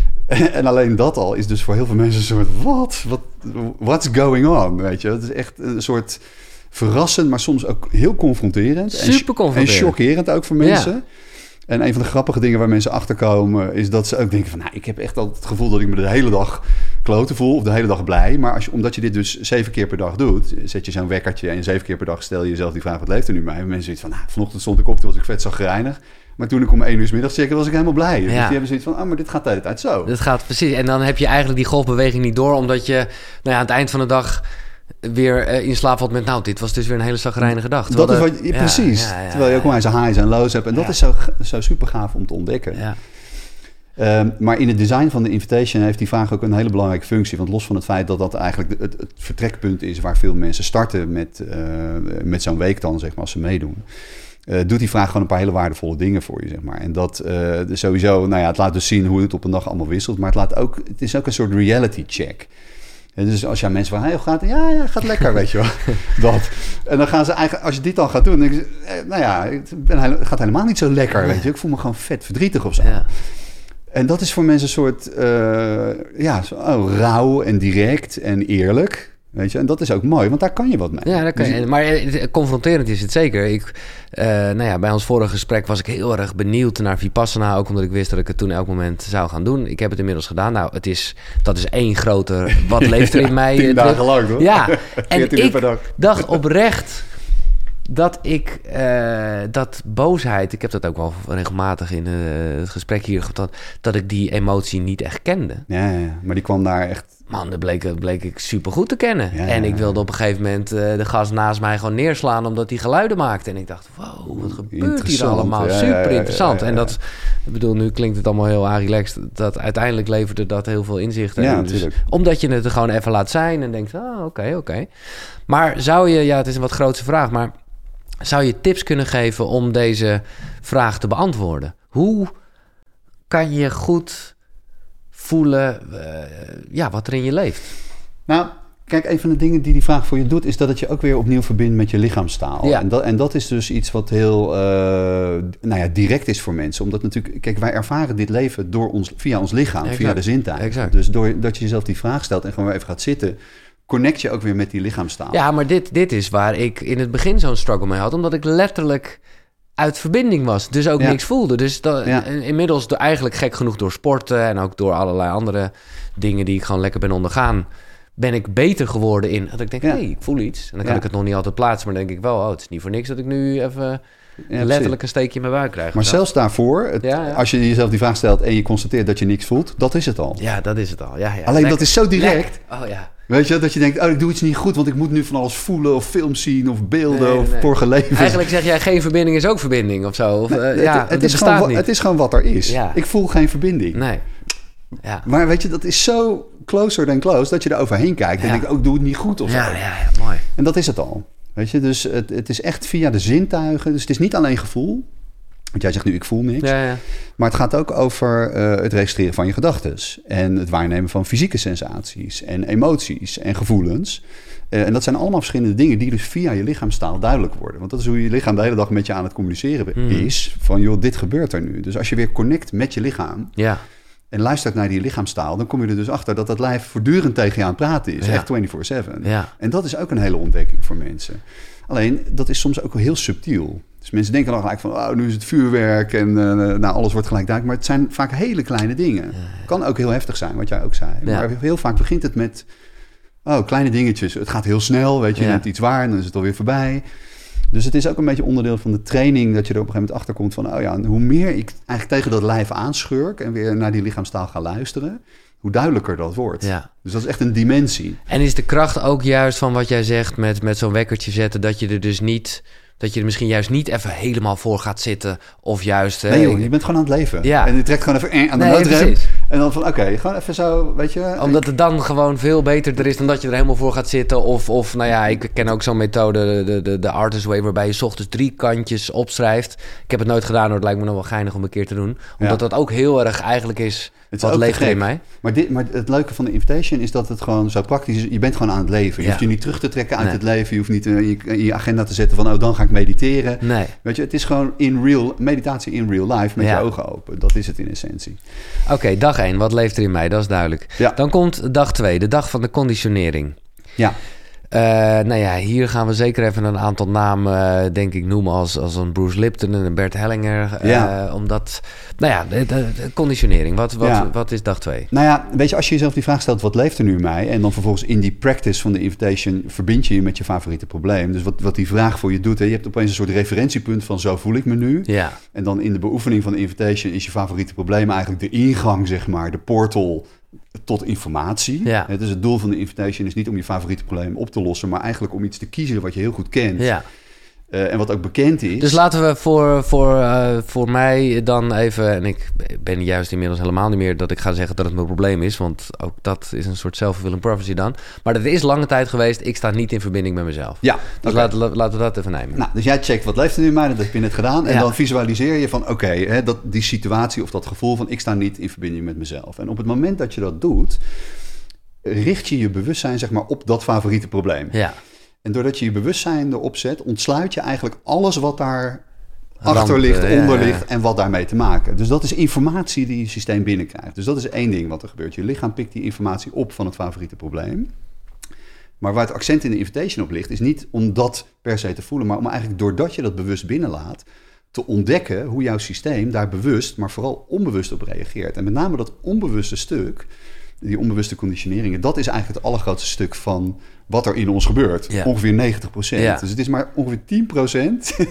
En alleen dat al is dus voor heel veel mensen een soort, what's going on? Weet je, het is echt een soort verrassend, maar soms ook heel confronterend. Super confronterend. En chockerend ook voor mensen. Ja. En een van de grappige dingen waar mensen achterkomen is dat ze ook denken van, ik heb echt altijd het gevoel dat ik me de hele dag kloten voel of de hele dag blij. Maar omdat je dit dus 7 keer per dag doet, zet je zo'n wekkertje en 7 keer per dag stel je jezelf die vraag, wat leeft er nu bij? En mensen zoiets van, vanochtend stond ik op, toen was ik vet zagrijnig. Maar toen ik om 1 uur 's middags checkte, was ik helemaal blij. Ja. Dus die hebben zoiets van, maar dit gaat de hele tijd zo. Dit gaat precies. En dan heb je eigenlijk die golfbeweging niet door, omdat je aan het eind van de dag weer in slaap valt met, dit was dus weer een hele chagrijnige dag. Dat is wat, precies. Ja. Terwijl je ook maar zijn highs en lows hebt. En dat is zo super gaaf om te ontdekken. Ja. Maar in het design van de Invitation heeft die vraag ook een hele belangrijke functie. Want los van het feit dat dat eigenlijk het vertrekpunt is waar veel mensen starten met zo'n week dan, zeg maar, als ze meedoen. Doet die vraag gewoon een paar hele waardevolle dingen voor je, zeg maar. En dat sowieso, het laat dus zien hoe het op een dag allemaal wisselt. Maar het is ook een soort reality check. En dus als je aan mensen vraagt, hoe gaat het? Ja, gaat lekker, weet je wel. Dat. En dan gaan ze eigenlijk, als je dit dan gaat doen, dan denk je, het gaat helemaal niet zo lekker, weet je. Ik voel me gewoon vet verdrietig of zo. Ja. En dat is voor mensen een soort, rauw en direct en eerlijk. Weet je, en dat is ook mooi, want daar kan je wat mee. Ja, dat kan je. Maar confronterend is het zeker. Bij ons vorige gesprek was ik heel erg benieuwd naar Vipassana, ook omdat ik wist dat ik het toen elk moment zou gaan doen. Ik heb het inmiddels gedaan. Nou, dat is één grote, wat leeft er in mij? 10 dagen lang, hoor. Ja, en ik dacht oprecht dat ik dat boosheid, ik heb dat ook wel regelmatig in het gesprek hier gehad, dat ik die emotie niet echt kende. Ja, maar die kwam daar echt... Man, dat bleek ik supergoed te kennen. Ja, en ik wilde op een gegeven moment de gast naast mij gewoon neerslaan omdat hij geluiden maakte. En ik dacht, wow, wat gebeurt hier allemaal? Super interessant. En dat, ik bedoel, nu klinkt het allemaal heel relaxed. Dat uiteindelijk leverde dat heel veel inzichten. Ja, dus, omdat je het er gewoon even laat zijn en denkt, oké. Maar zou je, het is een wat grootse vraag, maar zou je tips kunnen geven om deze vraag te beantwoorden? Hoe kan je goed voelen wat er in je leeft? Nou, kijk, een van de dingen die vraag voor je doet, is dat het je ook weer opnieuw verbindt met je lichaamstaal. Ja. En dat is dus iets wat heel direct is voor mensen. Omdat natuurlijk, kijk, wij ervaren dit leven via ons lichaam, exact. Via de zintuigen. Exact. Dus doordat je jezelf die vraag stelt en gewoon weer even gaat zitten, connect je ook weer met die lichaamstaal. Ja, maar dit is waar ik in het begin zo'n struggle mee had, omdat ik letterlijk uit verbinding was, dus ook niks voelde. Dus inmiddels eigenlijk gek genoeg door sporten en ook door allerlei andere dingen die ik gewoon lekker ben ondergaan, ben ik beter geworden in dat ik denk, ik voel iets. En dan kan ik het nog niet altijd plaatsen, maar dan denk ik wel, het is niet voor niks dat ik nu even letterlijk een steekje in mijn buik krijg. Maar zelfs daarvoor, als je jezelf die vraag stelt en je constateert dat je niks voelt, dat is het al. Ja, dat is het al. Ja. Alleen dat is zo direct. Oh ja. Weet je, dat je denkt, ik doe iets niet goed, want ik moet nu van alles voelen of films zien of beelden of vorige leven. Eigenlijk zeg jij, geen verbinding is ook verbinding of zo. Of, het is gewoon wat er is. Ja. Ik voel geen verbinding. Nee. Ja. Maar weet je, dat is zo closer than close dat je er overheen kijkt en denkt, ik doe het niet goed of zo. Ja, mooi. En dat is het al. Weet je, dus het is echt via de zintuigen. Dus het is niet alleen gevoel. Want jij zegt nu, ik voel niks. Ja. Maar het gaat ook over het registreren van je gedachten. En het waarnemen van fysieke sensaties en emoties en gevoelens. En dat zijn allemaal verschillende dingen die dus via je lichaamstaal duidelijk worden. Want dat is hoe je lichaam de hele dag met je aan het communiceren is. Van, joh, dit gebeurt er nu. Dus als je weer connect met je lichaam en luistert naar die lichaamstaal, dan kom je er dus achter dat lijf voortdurend tegen je aan het praten is. Echt 24/7. Ja. En dat is ook een hele ontdekking voor mensen. Alleen, dat is soms ook wel heel subtiel. Dus mensen denken dan gelijk van, nu is het vuurwerk en alles wordt gelijk duidelijk. Maar het zijn vaak hele kleine dingen. Het kan ook heel heftig zijn, wat jij ook zei. Ja. Maar heel vaak begint het met kleine dingetjes. Het gaat heel snel, weet je, je neemt iets waar en dan is het alweer voorbij. Dus het is ook een beetje onderdeel van de training dat je er op een gegeven moment achter komt van, hoe meer ik eigenlijk tegen dat lijf aanschurk en weer naar die lichaamstaal ga luisteren, hoe duidelijker dat wordt. Ja. Dus dat is echt een dimensie. En is de kracht ook juist van wat jij zegt met zo'n wekkertje zetten, dat je er dus niet, dat je er misschien juist niet even helemaal voor gaat zitten of juist... Nee joh, je bent gewoon aan het leven. Ja. En je trekt gewoon even aan de noodrem. En dan van gewoon even zo, weet je... Omdat het dan gewoon veel beter is dan dat je er helemaal voor gaat zitten. Of ik ken ook zo'n methode, de Artist Way, waarbij je 's ochtends 3 kantjes opschrijft. Ik heb het nooit gedaan, het lijkt me nog wel geinig om een keer te doen. Omdat dat ook heel erg eigenlijk is wat leeft er in mij. Maar het leuke van de invitation is dat het gewoon zo praktisch is. Je bent gewoon aan het leven. Je hoeft je niet terug te trekken uit het leven. Je hoeft niet in je agenda te zetten van, dan ga ik mediteren. Nee. Weet je, het is gewoon meditatie in real life met je ogen open. Dat is het in essentie. Oké, dag 1. Wat leeft er in mij? Dat is duidelijk. Ja. Dan komt dag 2, de dag van de conditionering. Ja. Hier gaan we zeker even een aantal namen, denk ik, noemen als een Bruce Lipton en een Bert Hellinger. Omdat, de conditionering. Wat is dag 2? Nou ja, weet je, als je jezelf die vraag stelt, wat leeft er nu in mij? En dan vervolgens in die practice van de invitation verbind je met je favoriete probleem. Dus wat die vraag voor je doet, je hebt opeens een soort referentiepunt van zo voel ik me nu. Ja. En dan in de beoefening van de invitation is je favoriete probleem eigenlijk de ingang, zeg maar, de portal tot informatie. Ja. Dus het doel van de invitation is niet om je favoriete probleem op te lossen, maar eigenlijk om iets te kiezen wat je heel goed kent. Ja. En wat ook bekend is. Dus laten we voor mij dan even... En ik ben juist inmiddels helemaal niet meer dat ik ga zeggen dat het mijn probleem is. Want ook dat is een soort self-fulfilling prophecy dan. Maar dat is lange tijd geweest. Ik sta niet in verbinding met mezelf. Ja. Dus laten we dat even nemen. Nou, dus jij checkt wat leeft er nu in mij. Dat heb je net gedaan. En dan visualiseer je van die situatie of dat gevoel van ik sta niet in verbinding met mezelf. En op het moment dat je dat doet, richt je je bewustzijn zeg maar op dat favoriete probleem. Ja. En doordat je je bewustzijn erop zet, ontsluit je eigenlijk alles wat daar achter ligt, onder ligt en wat daarmee te maken. Dus dat is informatie die je systeem binnenkrijgt. Dus dat is één ding wat er gebeurt. Je lichaam pikt die informatie op van het favoriete probleem. Maar waar het accent in de invitation op ligt, is niet om dat per se te voelen, maar om eigenlijk doordat je dat bewust binnenlaat, te ontdekken hoe jouw systeem daar bewust, maar vooral onbewust op reageert. En met name dat onbewuste stuk, die onbewuste conditioneringen, dat is eigenlijk het allergrootste stuk van wat er in ons gebeurt. Ja. Ongeveer 90%. Ja. Dus het is maar ongeveer 10%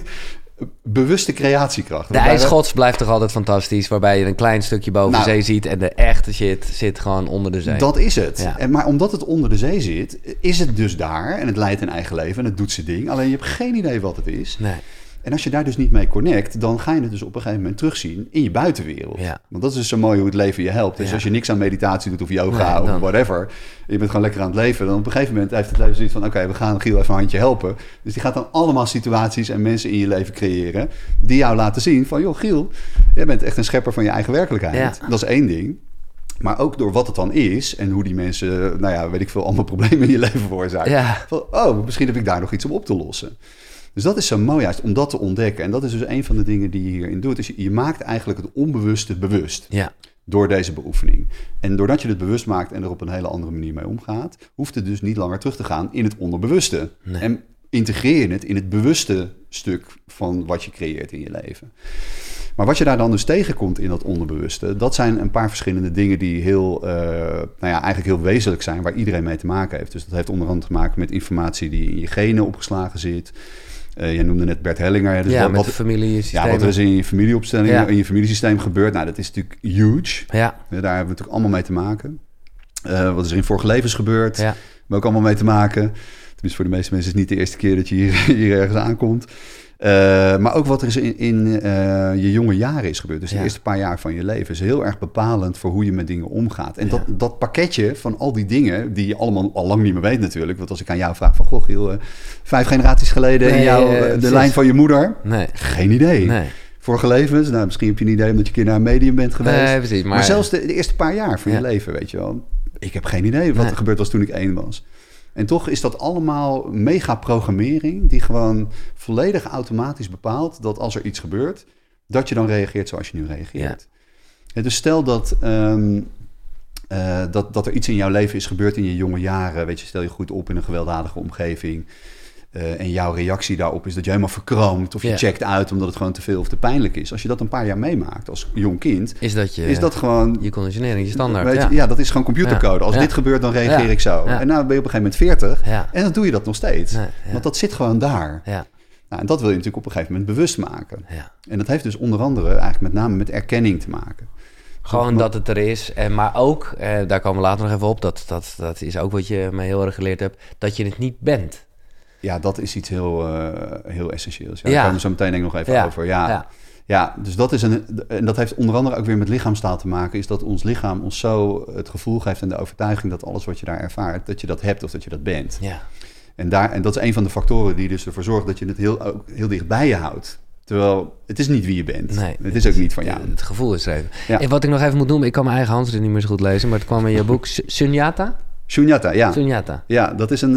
bewuste creatiekracht. De ijsgods blijft toch altijd fantastisch, waarbij je een klein stukje boven de zee ziet en de echte shit zit gewoon onder de zee. Dat is het. Ja. Maar omdat het onder de zee zit, is het dus daar en het leidt een eigen leven en het doet zijn ding. Alleen je hebt geen idee wat het is. Nee. En als je daar dus niet mee connect, dan ga je het dus op een gegeven moment terugzien in je buitenwereld. Ja. Want dat is dus zo mooi hoe het leven je helpt. Dus als je niks aan meditatie doet of yoga of whatever, je bent gewoon lekker aan het leven, dan op een gegeven moment heeft het leven zoiets van, oké, we gaan Giel even een handje helpen. Dus die gaat dan allemaal situaties en mensen in je leven creëren die jou laten zien van, joh Giel, jij bent echt een schepper van je eigen werkelijkheid. Ja. Dat is één ding. Maar ook door wat het dan is en hoe die mensen, weet ik veel, allemaal problemen in je leven veroorzaken. Ja. Van, misschien heb ik daar nog iets om op te lossen. Dus dat is zo mooi juist, om dat te ontdekken. En dat is dus een van de dingen die je hierin doet. Dus je maakt eigenlijk het onbewuste bewust door deze beoefening. En doordat je het bewust maakt en er op een hele andere manier mee omgaat, hoeft het dus niet langer terug te gaan in het onderbewuste. Nee. En integreer je het in het bewuste stuk van wat je creëert in je leven. Maar wat je daar dan dus tegenkomt in dat onderbewuste, dat zijn een paar verschillende dingen die heel, eigenlijk heel wezenlijk zijn, waar iedereen mee te maken heeft. Dus dat heeft onder andere te maken met informatie die in je genen opgeslagen zit. Jij noemde net Bert Hellinger. Dus met de familiesysteem. Ja, wat er is in je familieopstelling, in je familiesysteem gebeurt. Nou, dat is natuurlijk huge. Ja. Daar hebben we natuurlijk allemaal mee te maken. Wat is er in vorige levens gebeurd? Ja. Hebben we ook allemaal mee te maken. Tenminste, voor de meeste mensen is het niet de eerste keer dat je hier ergens aankomt. Maar ook wat er is in je jonge jaren is gebeurd. Dus de eerste paar jaar van je leven is heel erg bepalend voor hoe je met dingen omgaat. En dat pakketje van al die dingen, die je allemaal al lang niet meer weet natuurlijk. Want als ik aan jou vraag van, goh Giel, 5 generaties geleden in jou, de lijn van je moeder. Nee. Geen idee. Nee. Vorige levens, misschien heb je een idee omdat je een keer naar een medium bent geweest. Nee, precies. Maar zelfs de eerste paar jaar van je leven, weet je wel. Ik heb geen idee wat er gebeurd was toen ik 1 was. En toch is dat allemaal mega programmering die gewoon volledig automatisch bepaalt dat als er iets gebeurt, dat je dan reageert zoals je nu reageert. Ja. Dus stel dat er iets in jouw leven is gebeurd in je jonge jaren, weet je, stel je goed op in een gewelddadige omgeving. En jouw reactie daarop is dat je helemaal verkroomt of je checkt uit omdat het gewoon te veel of te pijnlijk is. Als je dat een paar jaar meemaakt als jong kind, is dat gewoon je conditionering, je standaard. Weet je, dat is gewoon computercode. Als dit gebeurt, dan reageer ik zo. Ja. En nou ben je op een gegeven moment 40 en dan doe je dat nog steeds. Want dat zit gewoon daar. Ja. Nou, en dat wil je natuurlijk op een gegeven moment bewust maken. Ja. En dat heeft dus onder andere eigenlijk met name met erkenning te maken. Gewoon dat het er is. Maar ook, daar komen we later nog even op, dat is ook wat je mij heel erg geleerd hebt, dat je het niet bent. Ja, dat is iets heel essentieels. Daar komen we zo meteen denk ik nog even over. Ja, dus dat is en dat heeft onder andere ook weer met lichaamstaal te maken, is dat ons lichaam ons zo het gevoel geeft en de overtuiging dat alles wat je daar ervaart, dat je dat hebt of dat je dat bent. Ja. En dat is een van de factoren die dus ervoor zorgt dat je het heel dicht bij je houdt. Terwijl het is niet wie je bent. Nee, het is ook niet van jou. Het gevoel is er even. Ja. En wat ik nog even moet noemen, ik kan mijn eigen handschrift niet meer zo goed lezen, maar het kwam in je boek Sunyata? Sunyata, ja. Sunyata. Ja, dat is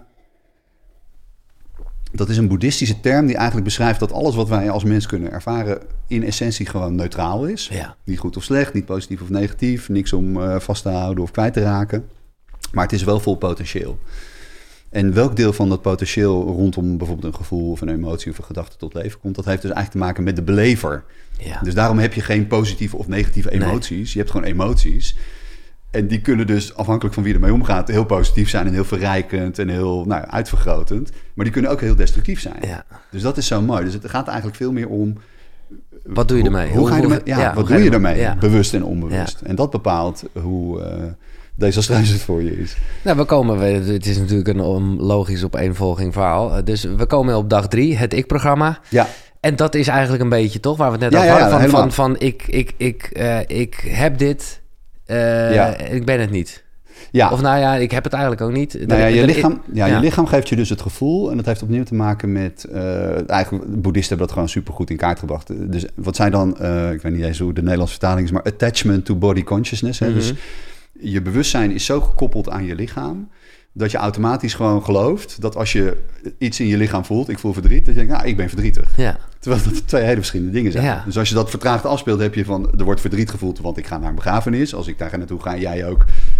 een boeddhistische term die eigenlijk beschrijft dat alles wat wij als mens kunnen ervaren in essentie gewoon neutraal is. Ja. Niet goed of slecht, niet positief of negatief, niks om vast te houden of kwijt te raken. Maar het is wel vol potentieel. En welk deel van dat potentieel rondom bijvoorbeeld een gevoel of een emotie of een gedachte tot leven komt, dat heeft dus eigenlijk te maken met de belever. Ja. Dus daarom heb je geen positieve of negatieve emoties. Nee. Je hebt gewoon emoties. En die kunnen dus, afhankelijk van wie ermee omgaat, heel positief zijn en heel verrijkend en heel uitvergrotend. Maar die kunnen ook heel destructief zijn. Ja. Dus dat is zo mooi. Dus het gaat eigenlijk veel meer om... Wat doe je ermee? Hoe ga je ermee? Ja, wat doe je ermee? Ja. Bewust en onbewust. Ja. En dat bepaalt hoe desastreus het voor je is. Nou, het is natuurlijk een logisch opeenvolging verhaal. Dus we komen op dag 3, het ik-programma. Ja. En dat is eigenlijk een beetje toch, waar we het net over hadden. Van ik heb dit... Ik ben het niet. Ja. Of ik heb het eigenlijk ook niet. Je lichaam geeft je dus het gevoel. En dat heeft opnieuw te maken met... eigenlijk, boeddhisten hebben dat gewoon supergoed in kaart gebracht. Dus wat zij dan... ik weet niet eens hoe de Nederlandse vertaling is... maar attachment to body consciousness. Mm-hmm. Dus je bewustzijn is zo gekoppeld aan je lichaam... dat je automatisch gewoon gelooft... dat als je iets in je lichaam voelt... ik voel verdriet... dat je denkt, ik ben verdrietig. Ja. Terwijl dat 2 hele verschillende dingen zijn. Ja. Dus als je dat vertraagd afspeelt... heb je van, er wordt verdriet gevoeld... want ik ga naar een begrafenis. Als ik daar naartoe ga, jij ook...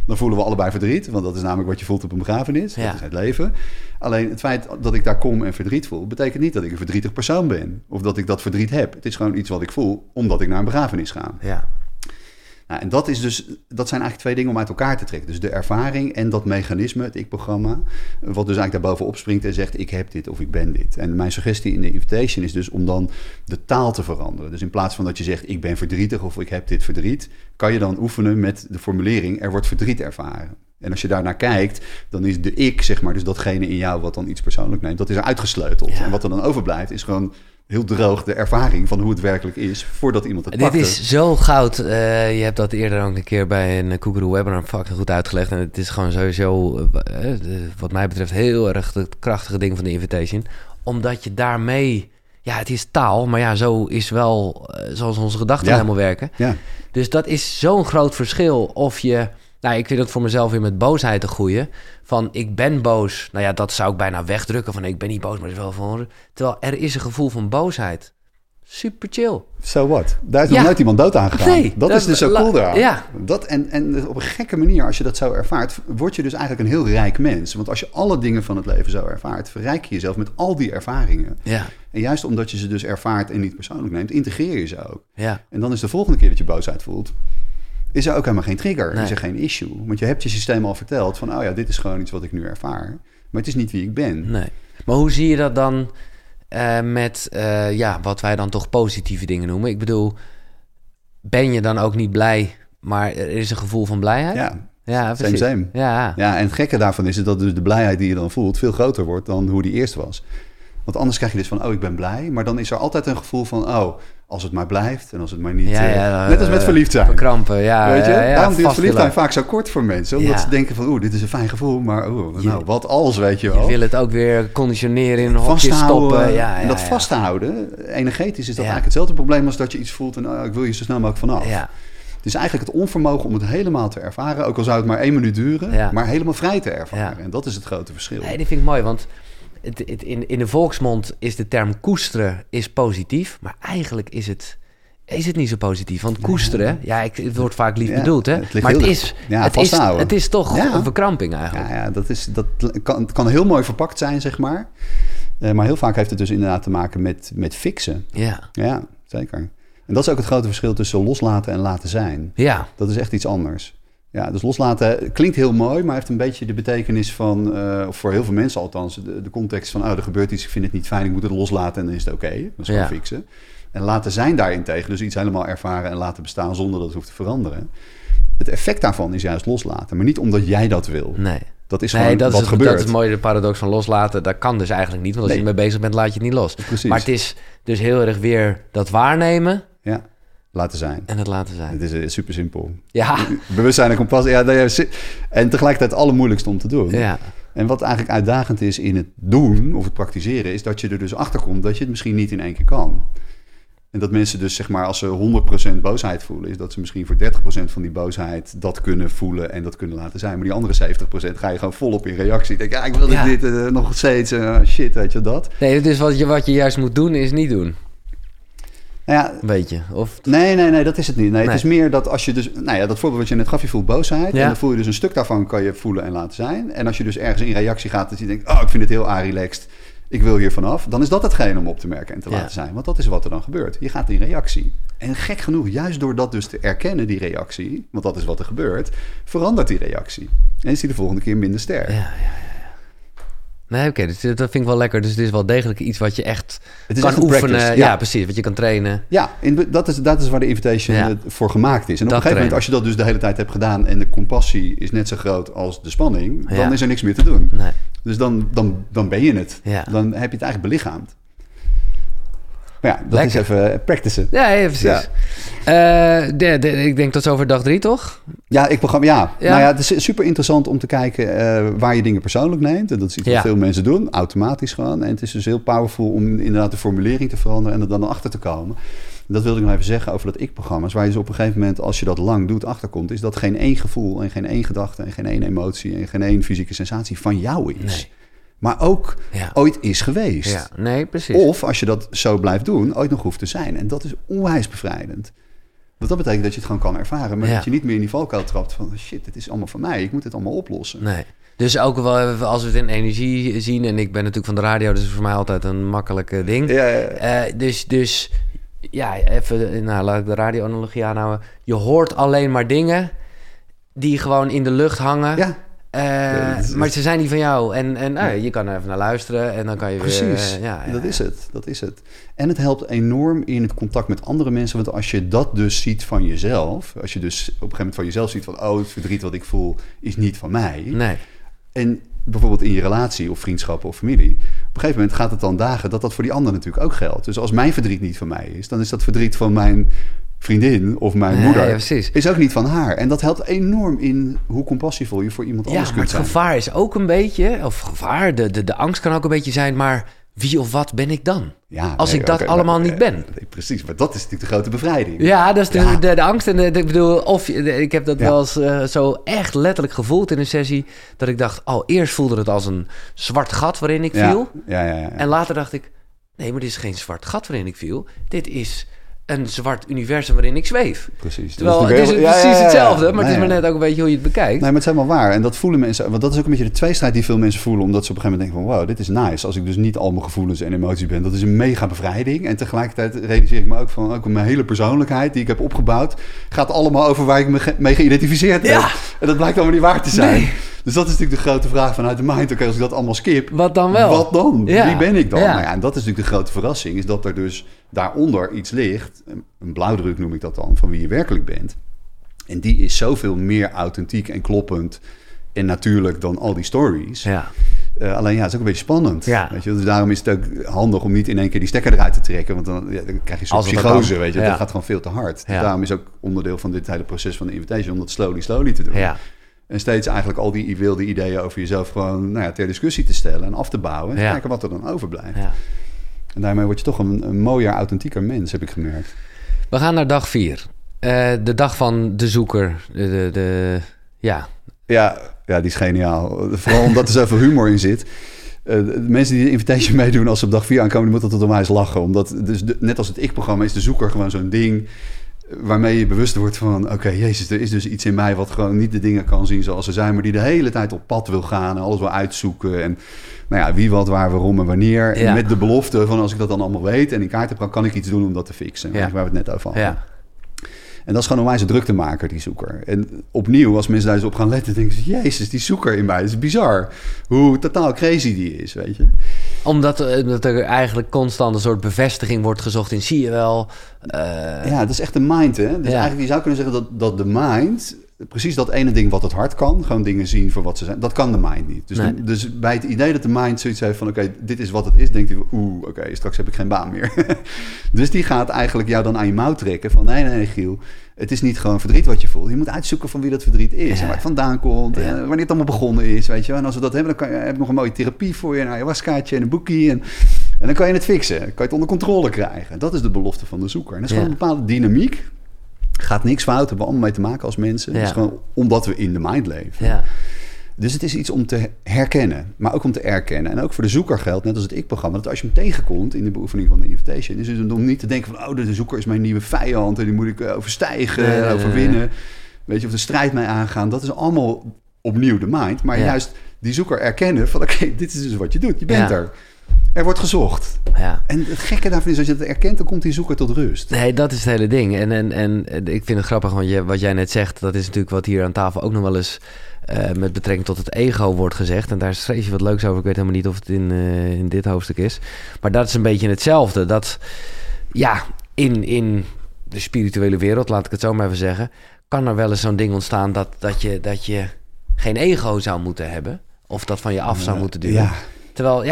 dan voelen we allebei verdriet. Want dat is namelijk wat je voelt op een begrafenis. Ja. Dat is het leven. Alleen het feit dat ik daar kom en verdriet voel, betekent niet dat ik een verdrietig persoon ben. Of dat ik dat verdriet heb. Het is gewoon iets wat ik voel, omdat ik naar een begrafenis ga. Ja. Nou, en dat zijn eigenlijk twee dingen om uit elkaar te trekken. Dus de ervaring en dat mechanisme, het ik-programma, wat dus eigenlijk daarbovenop springt en zegt, ik heb dit of ik ben dit. En mijn suggestie in de invitation is dus om dan de taal te veranderen. Dus in plaats van dat je zegt, ik ben verdrietig of ik heb dit verdriet, kan je dan oefenen met de formulering, er wordt verdriet ervaren. En als je daarnaar kijkt, dan is de ik, zeg maar, dus datgene in jou wat dan iets persoonlijk neemt, dat is er uitgesleuteld. Ja. En wat er dan overblijft is gewoon heel droog de ervaring van hoe het werkelijk is voordat iemand het pakt. Dit is zo goud. Je hebt dat eerder ook een keer bij een Koekeroe webinar fucking goed uitgelegd. En het is gewoon sowieso, wat mij betreft, heel erg het krachtige ding van de invitation. Omdat je daarmee, ja, het is taal, maar ja, zo is wel zoals onze gedachten helemaal werken. Ja. Dus dat is zo'n groot verschil of je... Nou, ik vind het voor mezelf weer met boosheid een goeie. Van, ik ben boos. Nou ja, dat zou ik bijna wegdrukken. Van, ik ben niet boos, maar het is wel van... Terwijl er is een gevoel van boosheid. Super chill. So what? Daar is nog nooit iemand dood aangegaan. Nee, dat is dus zo cool eraan. Ja. Dat, en op een gekke manier, als je dat zo ervaart, word je dus eigenlijk een heel rijk mens. Want als je alle dingen van het leven zo ervaart, verrijk je jezelf met al die ervaringen. Ja. En juist omdat je ze dus ervaart en niet persoonlijk neemt, integreer je ze ook. Ja. En dan is de volgende keer dat je boosheid voelt, is er ook helemaal geen trigger. Nee. Is er geen issue. Want je hebt je systeem al verteld van, oh ja, dit is gewoon iets wat ik nu ervaar. Maar het is niet wie ik ben. Nee. Maar hoe zie je dat dan met wat wij dan toch positieve dingen noemen? Ik bedoel, ben je dan ook niet blij, maar er is een gevoel van blijheid? Ja, precies. Same. Ja, en het gekke daarvan is dat dus de blijheid die je dan voelt veel groter wordt dan hoe die eerst was. Want anders krijg je dus van, oh, ik ben blij. Maar dan is er altijd een gevoel van, oh, als het maar blijft en als het maar niet... net als met verliefd zijn. Verkrampen, Weet je? Daarom duurt verliefd zijn vaak zo kort voor mensen. Omdat ze denken van, dit is een fijn gevoel. Maar wat als, weet je wel. Je wil het ook weer conditioneren in een hokje stoppen. En dat vasthouden, energetisch is dat eigenlijk hetzelfde probleem als dat je iets voelt en ik wil je zo snel mogelijk vanaf. Ja. Het is eigenlijk het onvermogen om het helemaal te ervaren. Ook al zou het maar 1 minuut duren, maar helemaal vrij te ervaren. Ja. En dat is het grote verschil. Nee, die vind ik mooi, want... In de volksmond is de term koesteren is positief, maar eigenlijk is het niet zo positief. Want koesteren, het wordt vaak lief bedoeld, hè? Maar het is toch een verkramping eigenlijk. Ja, het kan heel mooi verpakt zijn, zeg maar. Maar heel vaak heeft het dus inderdaad te maken met fixen. Ja, zeker. En dat is ook het grote verschil tussen loslaten en laten zijn. Ja. Dat is echt iets anders. Ja, dus loslaten klinkt heel mooi, maar heeft een beetje de betekenis van, of voor heel veel mensen althans, de context van, er gebeurt iets, ik vind het niet fijn, ik moet het loslaten en dan is het oké. Dat is gewoon fixen. En laten zijn daarentegen, dus iets helemaal ervaren en laten bestaan zonder dat het hoeft te veranderen. Het effect daarvan is juist loslaten, maar niet omdat jij dat wil. Nee. Dat is gewoon wat gebeurt. Dat is mooi, de paradox van loslaten. Dat kan dus eigenlijk niet, want als je ermee bezig bent, laat je het niet los. Precies. Maar het is dus heel erg weer dat waarnemen. Ja. Laten zijn. En het laten zijn. Het is super simpel. Ja. Bewustzijn en compassie. En tegelijkertijd het allermoeilijkste om te doen. Ja. En wat eigenlijk uitdagend is in het doen of het praktiseren, is dat je er dus achter komt dat je het misschien niet in één keer kan. En dat mensen dus, zeg maar, als ze 100% boosheid voelen, is dat ze misschien voor 30% van die boosheid dat kunnen voelen en dat kunnen laten zijn. Maar die andere 70% ga je gewoon volop in reactie. Denk, ik wil dit nog steeds, shit, weet je dat. Nee, dus wat je juist moet doen, is niet doen. Ja, weet je? Of... Nee, dat is het niet. Nee, het is meer dat als je dus... dat voorbeeld wat je net gaf, je voelt boosheid. Ja. En dan voel je dus een stuk daarvan, kan je voelen en laten zijn. En als je dus ergens in reactie gaat, dat je denkt, ik vind het heel relaxed, ik wil hier vanaf. Dan is dat hetgeen om op te merken en te laten zijn. Want dat is wat er dan gebeurt. Je gaat in reactie. En gek genoeg, juist door dat dus te erkennen, die reactie, want dat is wat er gebeurt, verandert die reactie. En is die de volgende keer minder sterk. Ja. Nee, oké, dus dat vind ik wel lekker. Dus het is wel degelijk iets wat je echt kan oefenen. Ja, precies, wat je kan trainen. Ja, dat is waar de invitation voor gemaakt is. En op een gegeven moment, als je dat dus de hele tijd hebt gedaan en de compassie is net zo groot als de spanning, dan is er niks meer te doen. Nee. Dus dan ben je het. Ja. Dan heb je het eigenlijk belichaamd. Maar ja, dat is even practicen. Ja, precies. Ja. Ik denk tot zover dag 3, toch? Ja, Nou ja, het is super interessant om te kijken waar je dingen persoonlijk neemt. En dat is iets wat veel mensen doen, automatisch gewoon. En het is dus heel powerful om inderdaad de formulering te veranderen en er dan achter te komen. Dat wilde ik nog even zeggen over dat ik-programma's. Waar je dus op een gegeven moment, als je dat lang doet, achterkomt, is dat geen één gevoel en geen één gedachte en geen één emotie en geen één fysieke sensatie van jou is. Nee. Maar ook ooit is geweest. Ja, nee, precies. Of als je dat zo blijft doen, ooit nog hoeft te zijn. En dat is onwijs bevrijdend. Want dat betekent dat je het gewoon kan ervaren. Maar dat je niet meer in die valkuil trapt van... shit, dit is allemaal van mij. Ik moet dit allemaal oplossen. Nee. Dus ook wel als we het in energie zien... en ik ben natuurlijk van de radio... dus het is voor mij altijd een makkelijk ding. Ja. Dus even... Nou, laat ik de radio-analogie aanhouden. Je hoort alleen maar dingen... die gewoon in de lucht hangen... Ja. Maar ze zijn niet van jou. En je kan er even naar luisteren en dan kan je Precies, weer... dat is het. En het helpt enorm in het contact met andere mensen. Want als je dat dus ziet van jezelf... als je dus op een gegeven moment van jezelf ziet van... het verdriet wat ik voel is niet van mij. Nee. En bijvoorbeeld in je relatie of vriendschappen of familie... op een gegeven moment gaat het dan dagen dat voor die ander natuurlijk ook geldt. Dus als mijn verdriet niet van mij is... dan is dat verdriet van mijn... vriendin of mijn moeder is ook niet van haar. En dat helpt enorm in hoe compassievol je voor iemand anders kunt zijn. Het gevaar is ook een beetje... of gevaar, de angst kan ook een beetje zijn... maar wie of wat ben ik dan? Ja, als ik dat allemaal niet ben. Nee, precies, maar dat is natuurlijk de grote bevrijding. Ja, dat is de angst. En ik bedoel, ik heb dat wel eens zo echt letterlijk gevoeld in een sessie... dat ik dacht, eerst voelde het als een zwart gat waarin ik viel. Ja. En later dacht ik, nee, maar dit is geen zwart gat waarin ik viel. Dit is... een zwart universum waarin ik zweef. Precies. Terwijl het is precies hetzelfde, maar het is maar net ook een beetje hoe je het bekijkt. Nee, maar het is helemaal waar. En dat voelen mensen... want dat is ook een beetje de tweestrijd die veel mensen voelen... omdat ze op een gegeven moment denken van... wow, dit is nice. Als ik dus niet al mijn gevoelens en emoties ben... dat is een mega bevrijding. En tegelijkertijd realiseer ik me ook van... ook mijn hele persoonlijkheid die ik heb opgebouwd... gaat allemaal over waar ik me mee geïdentificeerd heb. En dat blijkt allemaal niet waar te zijn. Nee. Dus dat is natuurlijk de grote vraag vanuit de mind. Oké, als ik dat allemaal skip... wat dan wel? Wat dan? Ja. Wie ben ik dan? Ja. Nou ja, en dat is natuurlijk de grote verrassing... is dat er dus daaronder iets ligt... een blauwdruk noem ik dat dan... van wie je werkelijk bent. En die is zoveel meer authentiek en kloppend... en natuurlijk dan al die stories. Ja. Alleen het is ook een beetje spannend. Ja. Weet je? Dus daarom is het ook handig om niet in één keer die stekker eruit te trekken. Want dan krijg je zo'n psychose, weet je. Dat gaat gewoon veel te hard. Dus daarom is ook onderdeel van dit hele proces van de invitation... om dat slowly te doen. Ja. En steeds eigenlijk al die wilde ideeën over jezelf... gewoon ter discussie te stellen en af te bouwen. En kijken wat er dan overblijft. Ja. En daarmee word je toch een mooier, authentieker mens, heb ik gemerkt. We gaan naar dag 4. De dag van de zoeker. Ja, die is geniaal. Vooral omdat er zoveel humor in zit. De mensen die de invitation meedoen als ze op dag 4 aankomen... die moeten tot onwijs lachen. Omdat, dus net als het ik-programma is de zoeker gewoon zo'n ding... waarmee je bewust wordt van... oké, jezus, er is dus iets in mij wat gewoon niet de dingen kan zien zoals ze zijn... maar die de hele tijd op pad wil gaan en alles wil uitzoeken... en wie, wat, waar, waarom en wanneer. En met de belofte van als ik dat dan allemaal weet... en in kaart heb, kan ik iets doen om dat te fixen. Waar we het net over hadden. Ja. En dat is gewoon een wijze druktemaker, die zoeker. En opnieuw, als mensen daar eens op gaan letten... denken ze, jezus, die zoeker in mij, dat is bizar. Hoe totaal crazy die is, weet je. Omdat er eigenlijk constant een soort bevestiging wordt gezocht in... zie je wel... Ja, dat is echt de mind, hè. Dus eigenlijk, je zou kunnen zeggen dat de mind... precies dat ene ding wat het hart kan... gewoon dingen zien voor wat ze zijn... dat kan de mind niet. Dus, dus bij het idee dat de mind zoiets heeft van... oké, dit is wat het is... denkt hij van, straks heb ik geen baan meer. Dus die gaat eigenlijk jou dan aan je mouw trekken... van nee, Giel... het is niet gewoon verdriet wat je voelt. Je moet uitzoeken van wie dat verdriet is... en waar het vandaan komt... en wanneer het allemaal begonnen is, weet je wel. En als we dat hebben, dan heb je nog een mooie therapie voor je... een ayahuascaatje en een boekie... en dan kan je het fixen. Dan kan je het onder controle krijgen. Dat is de belofte van de zoeker. En dat is gewoon een bepaalde dynamiek... Gaat niks fout, hebben we allemaal mee te maken als mensen. Het is gewoon omdat we in de mind leven. Ja. Dus het is iets om te herkennen, maar ook om te erkennen. En ook voor de zoeker geldt, net als het ik-programma... dat als je hem tegenkomt in de beoefening van de invitation... is dus om niet te denken van... de zoeker is mijn nieuwe vijand... en die moet ik overstijgen, overwinnen. Weet je, of de strijd mee aangaan. Dat is allemaal opnieuw de mind. Maar juist die zoeker erkennen van... oké, dit is dus wat je doet. Je bent er. Er wordt gezocht. Ja. En het gekke daarvan is, als je het erkent... dan komt die zoeker tot rust. Nee, dat is het hele ding. En ik vind het grappig, want wat jij net zegt... dat is natuurlijk wat hier aan tafel ook nog wel eens... met betrekking tot het ego wordt gezegd. En daar schreef je wat leuks over. Ik weet helemaal niet of het in dit hoofdstuk is. Maar dat is een beetje hetzelfde. Dat in de spirituele wereld, laat ik het zo maar even zeggen... kan er wel eens zo'n ding ontstaan... dat je geen ego zou moeten hebben. Of dat van je af zou moeten duwen. Ja. Terwijl,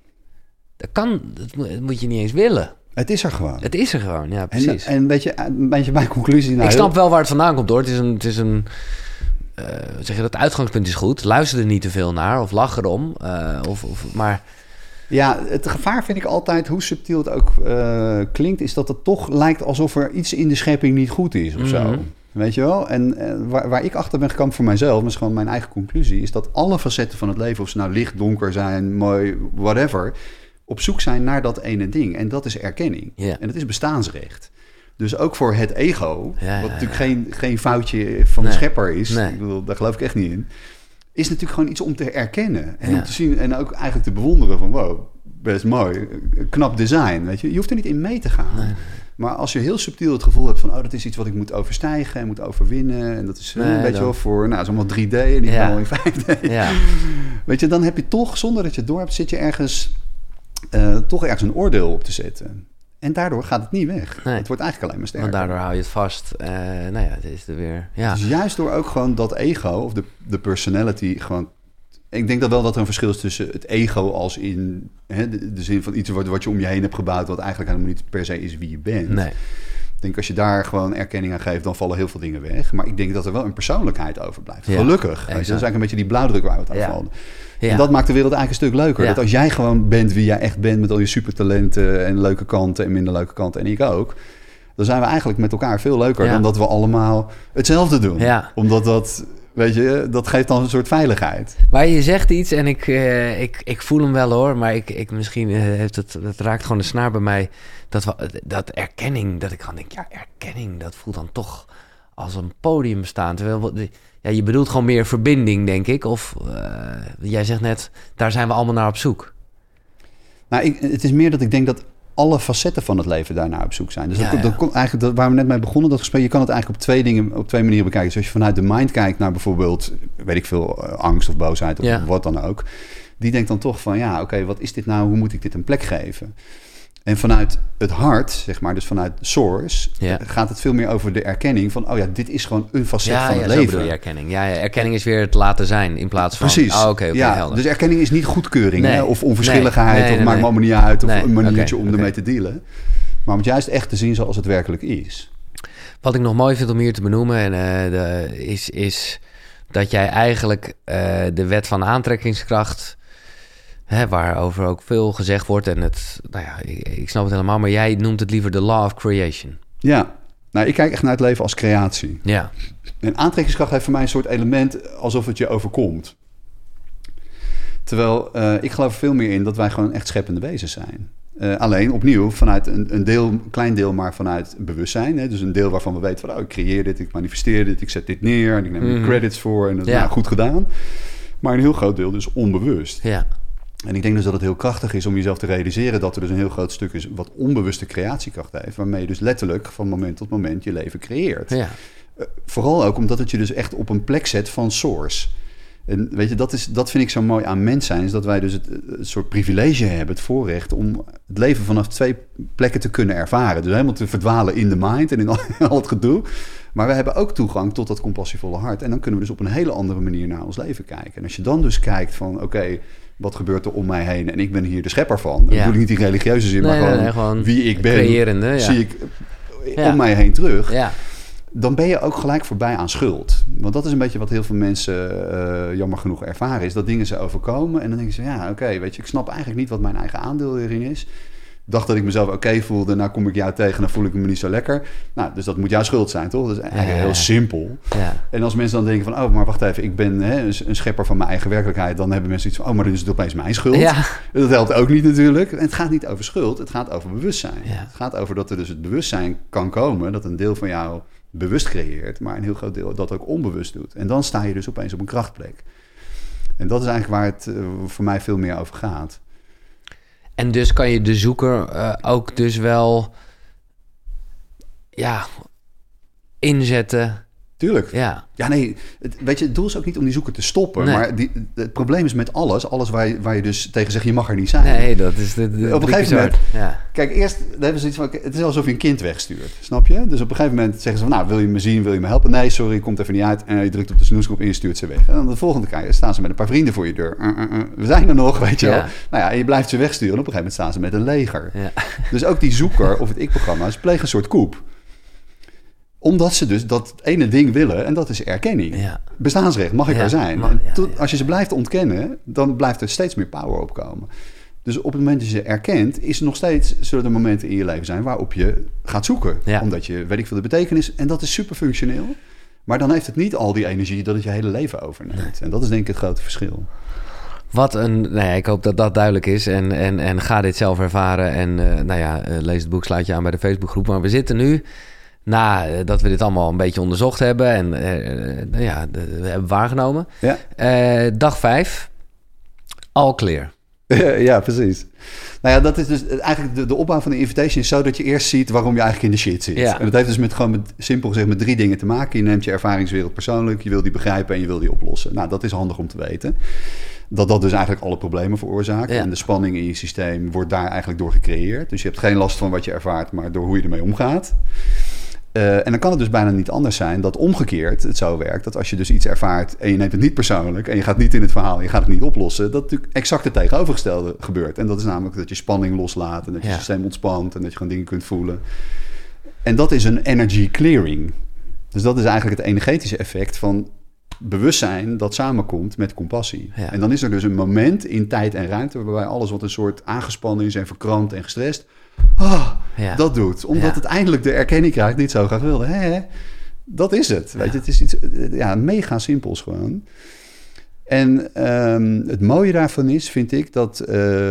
dat moet je niet eens willen. Het is er gewoon. Het is er gewoon, ja, precies. En weet je, mijn conclusie... ik snap wel waar het vandaan komt, hoor. Het is een zeg je dat, het uitgangspunt is goed. Luister er niet te veel naar of lach erom. Maar... Ja, het gevaar vind ik altijd, hoe subtiel het ook klinkt... is dat het toch lijkt alsof er iets in de schepping niet goed is of zo. Weet je wel? En waar ik achter ben gekomen voor mijzelf... dat is gewoon mijn eigen conclusie... is dat alle facetten van het leven... of ze nou licht, donker zijn, mooi, whatever... op zoek zijn naar dat ene ding. En dat is erkenning. Yeah. En dat is bestaansrecht. Dus ook voor het ego, wat natuurlijk geen foutje van de schepper is, ik bedoel, daar geloof ik echt niet in, is natuurlijk gewoon iets om te erkennen. En om te zien en ook eigenlijk te bewonderen van wow, best mooi, knap design, weet je. Je hoeft er niet in mee te gaan. Nee. Maar als je heel subtiel het gevoel hebt van dat is iets wat ik moet overstijgen en moet overwinnen. En dat is weet je wel voor, dat is allemaal 3D en niet allemaal in 5D. Ja. Weet je, dan heb je toch, zonder dat je het door hebt, zit je ergens toch ergens een oordeel op te zetten. En daardoor gaat het niet weg. Nee. Het wordt eigenlijk alleen maar sterker. Want daardoor hou je het vast. Het is er weer. Ja. Dus juist door ook gewoon dat ego of de personality gewoon. Ik denk dat er een verschil is tussen het ego als in de zin van iets wat je om je heen hebt gebouwd, wat eigenlijk helemaal niet per se is wie je bent. Nee. Ik denk als je daar gewoon erkenning aan geeft, dan vallen heel veel dingen weg. Maar ik denk dat er wel een persoonlijkheid overblijft. Ja, gelukkig. Dat is eigenlijk een beetje die blauwdruk waar we het over hadden. Ja. En dat maakt de wereld eigenlijk een stuk leuker. Ja. Dat als jij gewoon bent wie jij echt bent met al je supertalenten en leuke kanten en minder leuke kanten en ik ook, dan zijn we eigenlijk met elkaar veel leuker dan dat we allemaal hetzelfde doen. Ja. Omdat dat, weet je, dat geeft dan een soort veiligheid. Maar je zegt iets en ik voel hem wel hoor, maar misschien heeft het raakt gewoon de snaar bij mij. Dat erkenning, dat ik gewoon denk, erkenning, dat voelt dan toch als een podium staan. Terwijl, je bedoelt gewoon meer verbinding, denk ik. Of jij zegt net, daar zijn we allemaal naar op zoek. Nou, het is meer dat ik denk dat alle facetten van het leven daarnaar op zoek zijn. Dus dat komt eigenlijk, waar we net mee begonnen, dat gesprek, je kan het eigenlijk op twee manieren bekijken. Dus als je vanuit de mind kijkt naar bijvoorbeeld, weet ik veel, angst of boosheid of wat dan ook. Die denkt dan toch van, oké, wat is dit nou? Hoe moet ik dit een plek geven? En vanuit het hart, zeg maar, dus vanuit source, gaat het veel meer over de erkenning van, dit is gewoon een facet van het leven. Bedoel je erkenning. Erkenning is weer het laten zijn in plaats van... Precies. Helder. Dus erkenning is niet goedkeuring of onverschilligheid of maakt me allemaal niet uit of een maniertje om ermee te dealen. Maar om het juist echt te zien zoals het werkelijk is. Wat ik nog mooi vind om hier te benoemen is dat jij eigenlijk de wet van aantrekkingskracht, waarover ook veel gezegd wordt. En ik snap het helemaal, maar jij noemt het liever de law of creation. Ja, ik kijk echt naar het leven als creatie. Ja. En aantrekkingskracht heeft voor mij een soort element alsof het je overkomt. Terwijl ik geloof er veel meer in dat wij gewoon echt scheppende wezens zijn. Alleen opnieuw vanuit een klein deel, maar vanuit bewustzijn. Hè? Dus een deel waarvan we weten van ik creëer dit, ik manifesteer dit, ik zet dit neer en ik neem er credits voor en dat is goed gedaan. Maar een heel groot deel dus onbewust. Ja. En ik denk dus dat het heel krachtig is om jezelf te realiseren dat er dus een heel groot stuk is wat onbewuste creatiekracht heeft, waarmee je dus letterlijk van moment tot moment je leven creëert. Ja. Vooral ook omdat het je dus echt op een plek zet van source. En weet je, dat vind ik zo mooi aan mens zijn, is dat wij dus het soort privilege hebben, het voorrecht om het leven vanaf 2 plekken te kunnen ervaren. Dus helemaal te verdwalen in de mind en in al het gedoe. Maar we hebben ook toegang tot dat compassievolle hart. En dan kunnen we dus op een hele andere manier naar ons leven kijken. En als je dan dus kijkt van oké, wat gebeurt er om mij heen? En ik ben hier de schepper van. En bedoel ik niet die religieuze zin, maar gewoon wie ik ben, zie ik om mij heen terug. Ja. Dan ben je ook gelijk voorbij aan schuld. Want dat is een beetje wat heel veel mensen jammer genoeg ervaren, is dat dingen ze overkomen en dan denken ze, weet je, ik snap eigenlijk niet wat mijn eigen aandeel hierin is. Ik dacht dat ik mezelf oké voelde, nou kom ik jou tegen, dan voel ik me niet zo lekker. Nou, dus dat moet jouw schuld zijn, toch? Dat is eigenlijk heel simpel. Ja. En als mensen dan denken van, maar wacht even, ik ben een schepper van mijn eigen werkelijkheid, dan hebben mensen iets van, maar dan is het opeens mijn schuld. Ja. Dat helpt ook niet natuurlijk. En het gaat niet over schuld, het gaat over bewustzijn. Ja. Het gaat over dat er dus het bewustzijn kan komen, dat een deel van jou bewust creëert, maar een heel groot deel dat ook onbewust doet. En dan sta je dus opeens op een krachtplek. En dat is eigenlijk waar het voor mij veel meer over gaat. En dus kan je de zoeker ook dus wel inzetten. Tuurlijk. Ja, nee, het doel is ook niet om die zoeker te stoppen. Nee. Maar het probleem is met alles waar je dus tegen zegt, je mag er niet zijn. Nee, dat is de op een gegeven moment. Ja. Kijk, eerst hebben ze iets van, het is alsof je een kind wegstuurt, snap je? Dus op een gegeven moment zeggen ze van, wil je me zien, wil je me helpen? Nee, sorry, komt even niet uit. En je drukt op de snoesknop en je stuurt ze weg. En dan de volgende keer staan ze met een paar vrienden voor je deur. We zijn er nog, weet je wel. Nou ja, en je blijft ze wegsturen. En op een gegeven moment staan ze met een leger. Ja. Dus ook die zoeker of het ik-programma, ze plegen een soort coup. Omdat ze dus dat ene ding willen en dat is erkenning. Ja. Bestaansrecht, mag ik er zijn? Als je ze blijft ontkennen, dan blijft er steeds meer power opkomen. Dus op het moment dat je ze erkent, zullen er momenten in je leven zijn waarop je gaat zoeken. Ja. Omdat je, weet ik veel, de betekenis, en dat is super functioneel. Maar dan heeft het niet al die energie dat het je hele leven overneemt. Nee. En dat is denk ik het grote verschil. Ik hoop dat dat duidelijk is. En ga dit zelf ervaren. En lees het boek, sluit je aan bij de Facebookgroep. Maar we zitten nu, nadat we dit allemaal een beetje onderzocht hebben... en we hebben waargenomen. Ja. Dag 5, all clear. Ja, precies. Nou ja, dat is dus eigenlijk de opbouw van de invitation is zo dat je eerst ziet waarom je eigenlijk in de shit zit. Ja. En dat heeft dus simpel gezegd met 3 dingen te maken. Je neemt je ervaringswereld persoonlijk, je wil die begrijpen en je wil die oplossen. Nou, dat is handig om te weten. Dat dus eigenlijk alle problemen veroorzaakt. Ja. En de spanning in je systeem wordt daar eigenlijk door gecreëerd. Dus je hebt geen last van wat je ervaart, maar door hoe je ermee omgaat. En dan kan het dus bijna niet anders zijn dat omgekeerd het zo werkt. Dat als je dus iets ervaart en je neemt het niet persoonlijk... en je gaat niet in het verhaal, je gaat het niet oplossen... dat natuurlijk exact het tegenovergestelde gebeurt. En dat is namelijk dat je spanning loslaat... en dat je systeem ontspant en dat je gewoon dingen kunt voelen. En dat is een energy clearing. Dus dat is eigenlijk het energetische effect van bewustzijn... dat samenkomt met compassie. Ja. En dan is er dus een moment in tijd en ruimte... waarbij alles wat een soort aangespannen is en verkrampt en gestrest... dat doet. Omdat het eindelijk de erkenning krijgt die het zo graag wilde. Dat is het. Weet je, het is iets mega simpels gewoon. En het mooie daarvan is, vind ik, dat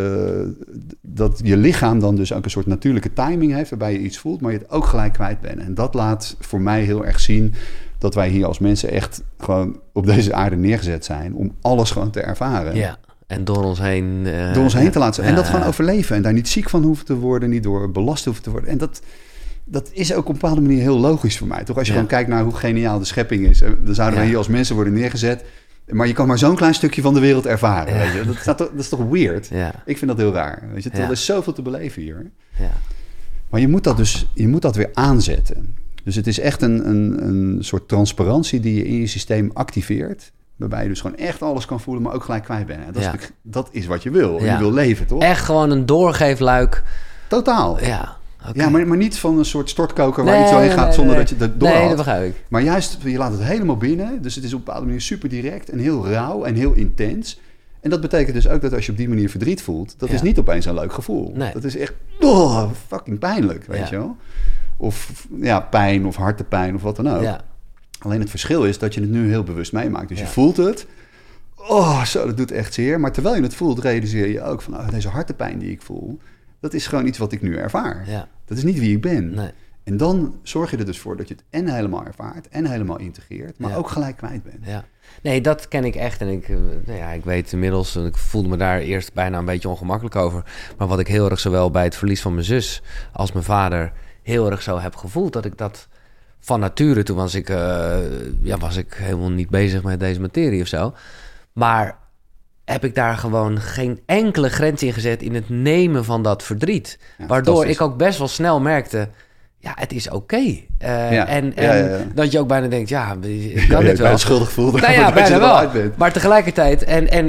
je lichaam dan dus ook een soort natuurlijke timing heeft... waarbij je iets voelt, maar je het ook gelijk kwijt bent. En dat laat voor mij heel erg zien dat wij hier als mensen echt gewoon op deze aarde neergezet zijn... om alles gewoon te ervaren. Ja. En door ons heen... te laten zijn. En dat gewoon overleven. En daar niet ziek van hoeven te worden. Niet door belast hoeven te worden. En dat is ook op een bepaalde manier heel logisch voor mij. Toch als je gewoon kijkt naar hoe geniaal de schepping is. Dan zouden we hier als mensen worden neergezet. Maar je kan maar zo'n klein stukje van de wereld ervaren. Weet je? Dat is toch weird? Ja. Ik vind dat heel raar. Weet je? Er is zoveel te beleven hier. Ja. Maar je moet dat weer aanzetten. Dus het is echt een soort transparantie die je in je systeem activeert... waarbij je dus gewoon echt alles kan voelen, maar ook gelijk kwijt bent. Dat is wat je wil. Ja. Je wil leven, toch? Echt gewoon een doorgeefluik. Totaal. Ja, okay. Ja, maar niet van een soort stortkoker waar iets doorheen gaat zonder dat je het doorhaalt. Nee, dat begrijp ik. Maar juist, je laat het helemaal binnen. Dus het is op een bepaalde manier super direct en heel rauw en heel intens. En dat betekent dus ook dat als je op die manier verdriet voelt... dat is niet opeens een leuk gevoel. Nee. Dat is echt fucking pijnlijk, weet je wel. Of pijn of hartepijn of wat dan ook. Ja. Alleen het verschil is dat je het nu heel bewust meemaakt. Dus je voelt het. Dat doet echt zeer. Maar terwijl je het voelt, realiseer je ook van... deze hartepijn die ik voel, dat is gewoon iets wat ik nu ervaar. Ja. Dat is niet wie ik ben. Nee. En dan zorg je er dus voor dat je het en helemaal ervaart... en helemaal integreert, maar ook gelijk kwijt bent. Ja. Nee, dat ken ik echt. En ik weet inmiddels... ik voelde me daar eerst bijna een beetje ongemakkelijk over. Maar wat ik heel erg zowel bij het verlies van mijn zus... als mijn vader heel erg zo heb gevoeld... dat ik dat... van nature, toen was ik helemaal niet bezig met deze materie of zo. Maar heb ik daar gewoon geen enkele grens in gezet... in het nemen van dat verdriet. Ja, waardoor ik ook best wel snel merkte... het is oké. En dat je ook bijna denkt... ik kan dit wel. Schuldig voelt. Bijna wel. Maar tegelijkertijd...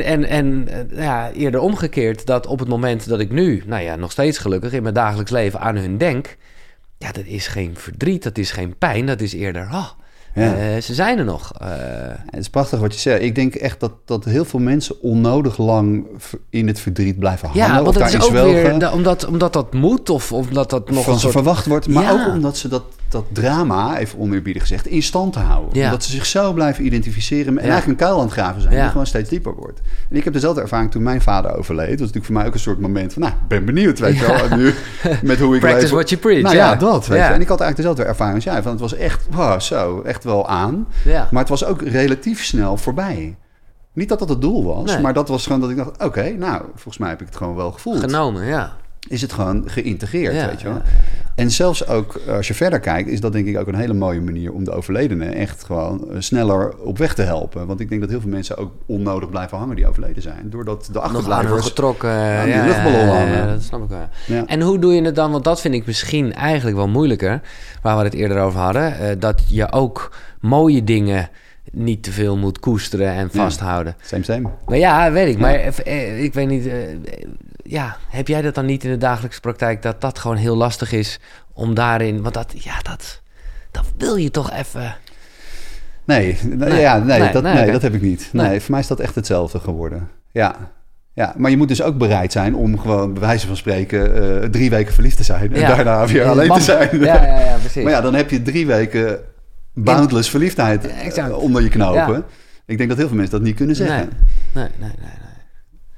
eerder omgekeerd... dat op het moment dat ik nu... nog steeds gelukkig... in mijn dagelijks leven aan hun denk... dat is geen verdriet, dat is geen pijn, dat is eerder... ze zijn er nog. Het is prachtig wat je zegt. Ik denk echt dat heel veel mensen onnodig lang in het verdriet blijven hangen. Ja, want dat is ook weer omdat dat moet of omdat dat nog van ze verwacht wordt. Maar ook omdat ze dat drama, even oneerbiedig gezegd, in stand te houden. Ja. Omdat ze zich zo blijven identificeren en eigenlijk een kuil aan het graven zijn die gewoon steeds dieper wordt. En ik heb dezelfde ervaring toen mijn vader overleed. Dat was natuurlijk voor mij ook een soort moment van, ik ben benieuwd, weet je wel. En nu met hoe ik Practice what you preach. Dat, weet je. En ik had eigenlijk dezelfde ervaring als jij. Van het was echt, echt wel aan. Ja. Maar het was ook relatief snel voorbij. Niet dat dat het doel was, maar dat was gewoon dat ik dacht... oké, volgens mij heb ik het gewoon wel gevoeld. Genomen, Is het gewoon geïntegreerd, weet je wel. Ja. En zelfs ook als je verder kijkt... is dat denk ik ook een hele mooie manier... om de overledenen echt gewoon sneller op weg te helpen. Want ik denk dat heel veel mensen ook onnodig blijven hangen... die overleden zijn. Doordat de achterblijvers... getrokken. Die luchtballon hangen. Ja, dat snap ik wel. Ja. En hoe doe je het dan? Want dat vind ik misschien eigenlijk wel moeilijker... waar we het eerder over hadden. Dat je ook mooie dingen... niet te veel moet koesteren en vasthouden. Same. Maar weet ik. Maar ik weet niet... heb jij dat dan niet in de dagelijkse praktijk... dat gewoon heel lastig is om daarin... want dat wil je toch even... Nee, dat heb ik niet. Nee, voor mij is dat echt hetzelfde geworden. Ja, maar je moet dus ook bereid zijn om gewoon... bij wijze van spreken 3 weken verliefd te zijn... en daarna weer alleen te zijn. Ja, precies. Maar dan heb je 3 weken... boundless verliefdheid onder je knopen. Ja. Ik denk dat heel veel mensen dat niet kunnen zeggen. Nee.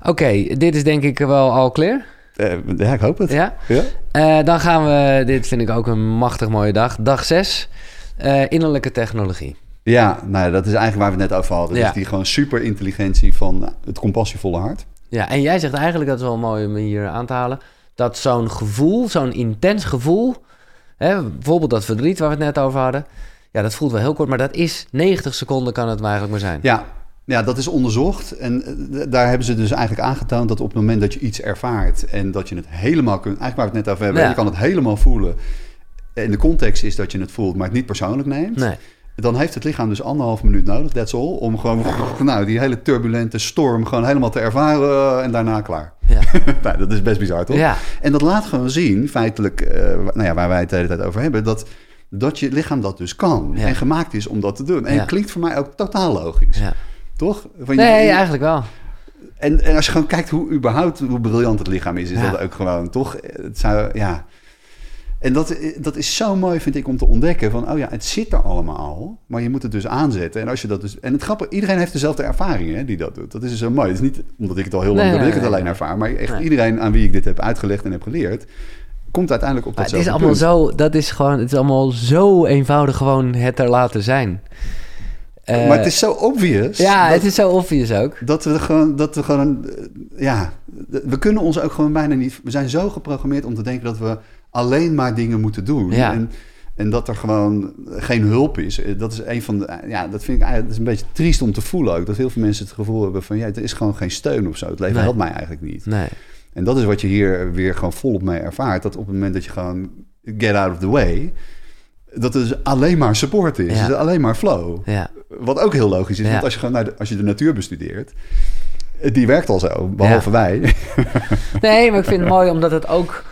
Oké, dit is denk ik wel al clear. Ja, ik hoop het. Ja? Dan gaan we, dit vind ik ook een machtig mooie dag. Dag 6, innerlijke technologie. Ja, nou, dat is eigenlijk waar we het net over hadden. Dus die gewoon superintelligentie van het compassievolle hart. Ja, en jij zegt eigenlijk, dat is wel mooi om hier aan te halen, dat zo'n gevoel, zo'n intens gevoel, hè, bijvoorbeeld dat verdriet waar we het net over hadden, ja, dat voelt wel heel kort, maar dat is 90 seconden kan het maar eigenlijk maar zijn. Ja, dat is onderzocht en daar hebben ze dus eigenlijk aangetoond dat op het moment dat je iets ervaart en dat je het helemaal kunt, eigenlijk waar we het net over hebben, je kan het helemaal voelen. En de context is dat je het voelt, maar het niet persoonlijk neemt. Nee. Dan heeft het lichaam dus 1,5 minuut nodig, that's all, om gewoon die hele turbulente storm gewoon helemaal te ervaren en daarna klaar. Ja. Nou, dat is best bizar, toch? Ja. En dat laat gewoon zien, feitelijk, waar wij het de hele tijd over hebben, dat je lichaam dat dus kan en gemaakt is om dat te doen. En het klinkt voor mij ook totaal logisch. Ja. Toch? Eigenlijk wel. En als je gewoon kijkt hoe briljant het lichaam is dat ook gewoon, toch? Het zou, En dat is zo mooi, vind ik, om te ontdekken van, het zit er allemaal al, maar je moet het dus aanzetten. En als je dat dus, en het grappige, iedereen heeft dezelfde ervaring, hè, die dat doet. Dat is dus zo mooi. Het is niet omdat ik het al heel lang doe, dat ik het alleen ervaar, maar echt iedereen aan wie ik dit heb uitgelegd en heb geleerd, komt uiteindelijk op datzelfde punt. Het is allemaal zo eenvoudig gewoon het er laten zijn. Maar het is zo obvious. Ja, het is zo obvious ook. Dat we gewoon, we kunnen ons ook gewoon bijna niet, we zijn zo geprogrammeerd om te denken dat we alleen maar dingen moeten doen. Ja. En dat er gewoon geen hulp is. Dat is een van de, dat vind ik eigenlijk, dat is een beetje triest om te voelen ook. Dat heel veel mensen het gevoel hebben van, er is gewoon geen steun of zo. Het leven helpt mij eigenlijk niet. Nee. En dat is wat je hier weer gewoon volop mee ervaart. Dat op het moment dat je gewoon get out of the way, dat het dus alleen maar support is. Ja. Dus alleen maar flow. Ja. Wat ook heel logisch is. Want als je gewoon als je de natuur bestudeert, die werkt al zo, behalve wij. Nee, maar ik vind het mooi omdat het ook,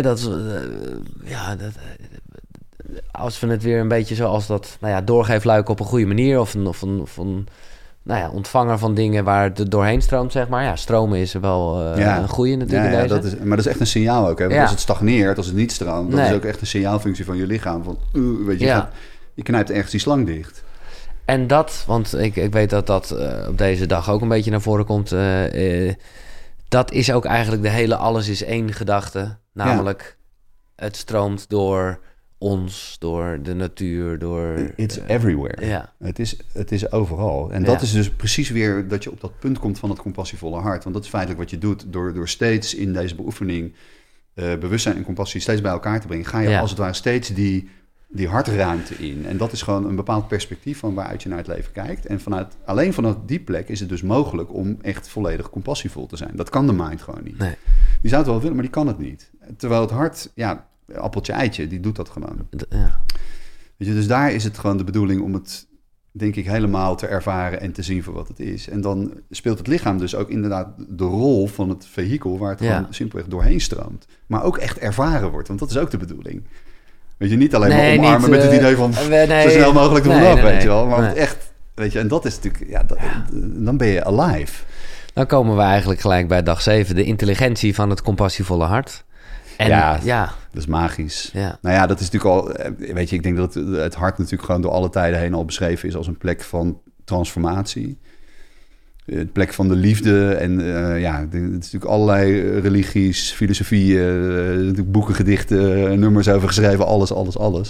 als we het weer een beetje zoals dat, doorgeefluik op een goede manier of een ontvanger van dingen waar het doorheen stroomt, zeg maar. Ja, stromen is wel een goede natuurlijk in deze. Maar dat is echt een signaal ook. Hè? Want als het stagneert, als het niet stroomt, dat is ook echt een signaalfunctie van je lichaam. Van, je knijpt ergens die slang dicht. En dat, want ik weet dat op deze dag ook een beetje naar voren komt. Dat is ook eigenlijk de hele alles is één gedachte. Namelijk, het stroomt door ons, door de natuur, door... It's everywhere. Ja. Het is overal. En dat is dus precies weer dat je op dat punt komt van het compassievolle hart. Want dat is feitelijk wat je doet door steeds in deze beoefening bewustzijn en compassie steeds bij elkaar te brengen. Ga je als het ware steeds die hartruimte in. En dat is gewoon een bepaald perspectief van waaruit je naar het leven kijkt. En alleen vanuit die plek is het dus mogelijk om echt volledig compassievol te zijn. Dat kan de mind gewoon niet. Nee. Die zou het wel willen, maar die kan het niet. Terwijl het hart, appeltje eitje, die doet dat gewoon. Ja. Weet je, dus daar is het gewoon de bedoeling om het, denk ik, helemaal te ervaren en te zien voor wat het is. En dan speelt het lichaam dus ook inderdaad de rol van het vehikel waar het gewoon simpelweg doorheen stroomt. Maar ook echt ervaren wordt, want dat is ook de de Weet je, niet alleen maar omarmen met het idee van zo snel mogelijk doen we weet je wel. Maar echt, weet je, en dat is natuurlijk, dan ben je alive. Dan komen we eigenlijk gelijk bij dag 7, de intelligentie van het compassievolle hart. En, dat is magisch. Ja. Nou ja, dat is natuurlijk al, weet je, ik denk dat het hart natuurlijk gewoon door alle tijden heen al beschreven is als een plek van transformatie. Een plek van de liefde en het is natuurlijk allerlei religies, filosofieën, boeken, gedichten, nummers over geschreven, alles.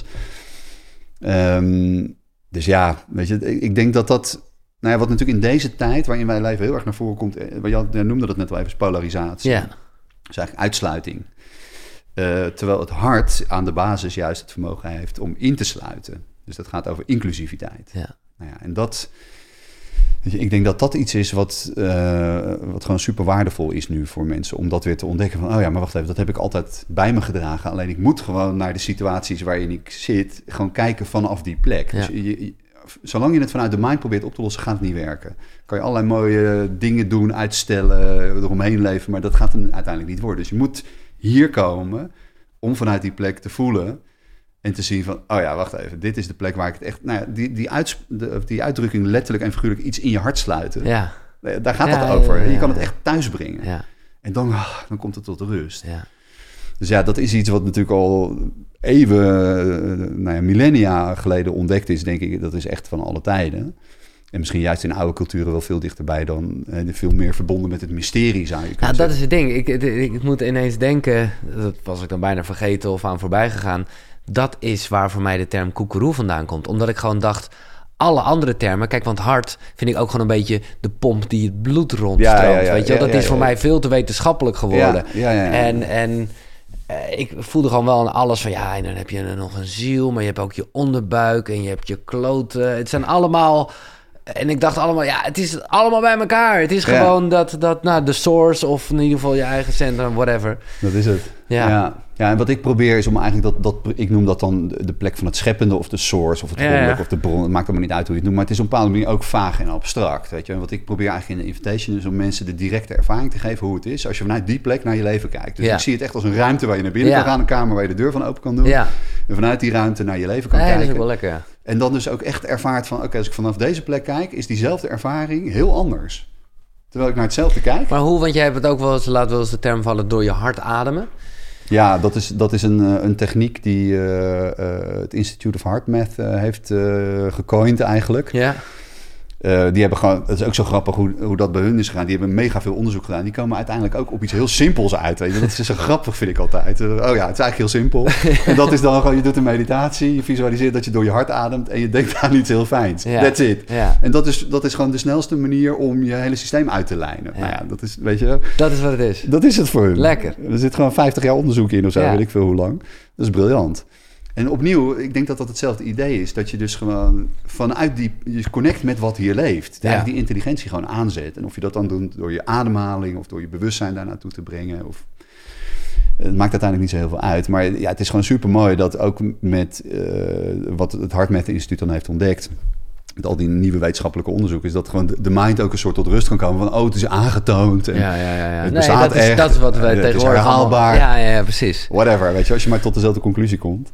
Dus weet je, ik denk dat wat natuurlijk in deze tijd waarin wij leven heel erg naar voren komt, je noemde dat net wel even, is polarisatie. Ja. Dus eigenlijk uitsluiting. Terwijl het hart aan de basis juist het vermogen heeft om in te sluiten. Dus dat gaat over inclusiviteit. Ja. En dat... Ik denk dat iets is wat gewoon super waardevol is nu voor mensen. Om dat weer te ontdekken van, maar wacht even, dat heb ik altijd bij me gedragen. Alleen ik moet gewoon naar de situaties waarin ik zit, gewoon kijken vanaf die plek. Ja. Dus zolang je het vanuit de mind probeert op te lossen, gaat het niet werken. Kan je allerlei mooie dingen doen, uitstellen, eromheen leven, maar dat gaat hem uiteindelijk niet worden. Dus je moet hier komen om vanuit die plek te voelen en te zien van, wacht even, dit is de plek waar ik het echt... die uitdrukking letterlijk en figuurlijk iets in je hart sluiten. Ja. Daar gaat het over. Je kan het echt thuis brengen. Ja. En dan komt het tot rust. Ja. Dus dat is iets wat natuurlijk al eeuwen, millennia geleden ontdekt is, denk ik. Dat is echt van alle tijden. En misschien juist in oude culturen wel veel dichterbij dan... veel meer verbonden met het mysterie, zou je kunnen zeggen. Dat is het ding. Ik moet ineens denken... Dat was ik dan bijna vergeten of aan voorbij gegaan. Dat is waar voor mij de term koekeroe vandaan komt. Omdat ik gewoon dacht... Alle andere termen... Kijk, want hart vind ik ook gewoon een beetje... de pomp die het bloed rondstroomt. Weet je wel? Dat is voor mij veel te wetenschappelijk geworden. En ik voelde gewoon wel aan alles van... Ja, en dan heb je nog een ziel... maar je hebt ook je onderbuik... en je hebt je kloten. Het zijn allemaal... En ik dacht allemaal, ja, het is allemaal bij elkaar. Het is gewoon dat de source of in ieder geval je eigen centrum, whatever. Dat is het. Ja, en wat ik probeer is om eigenlijk ik noem dat dan de plek van het scheppende of de source of het grondelijk of de bron. Het maakt allemaal niet uit hoe je het noemt, maar het is op een bepaalde manier ook vaag en abstract. Weet je? En wat ik probeer eigenlijk in de invitation is om mensen de directe ervaring te geven hoe het is als je vanuit die plek naar je leven kijkt. Dus ik zie het echt als een ruimte waar je naar binnen kan gaan, een kamer waar je de deur van open kan doen. Ja. En vanuit die ruimte naar je leven kan kijken. Dat is ook wel lekker. En dan dus ook echt ervaart van, oké, als ik vanaf deze plek kijk, is diezelfde ervaring heel anders. Terwijl ik naar hetzelfde kijk. Maar hoe, want jij hebt het ook wel eens, laat wel eens de term vallen, door je hart ademen. Ja, dat is een techniek die het Institute of Heart Math heeft gecoind eigenlijk. Ja. Die hebben gewoon, het is ook zo grappig hoe dat bij hun is gegaan. Die hebben mega veel onderzoek gedaan. Die komen uiteindelijk ook op iets heel simpels uit. Weet je? Dat is zo grappig, vind ik altijd. Het is eigenlijk heel simpel. En dat is dan gewoon, je doet een meditatie, je visualiseert dat je door je hart ademt en je denkt aan iets heel fijns. Ja. That's it. Ja. En dat is gewoon de snelste manier om je hele systeem uit te lijnen. Ja. Nou ja, dat is, weet je... Dat is wat het is. Dat is het voor hun. Lekker. Er zit gewoon 50 jaar onderzoek in of zo, weet ik veel hoe lang. Dat is briljant. En opnieuw, ik denk dat dat hetzelfde idee is. Dat je dus gewoon vanuit je connect met wat hier leeft. Eigenlijk die intelligentie gewoon aanzet. En of je dat dan doet door je ademhaling of door je bewustzijn daar naartoe te brengen. Het maakt uiteindelijk niet zo heel veel uit. Maar ja, het is gewoon super mooi dat ook met wat het HeartMath Instituut dan heeft ontdekt. Met al die nieuwe wetenschappelijke onderzoeken, is dat gewoon de mind ook een soort tot rust kan komen. Van, het is aangetoond. En het bestaat echt. Dat is wat we tegenwoordig herhaalbaar. Ja, precies. Whatever, weet je, als je maar tot dezelfde conclusie komt.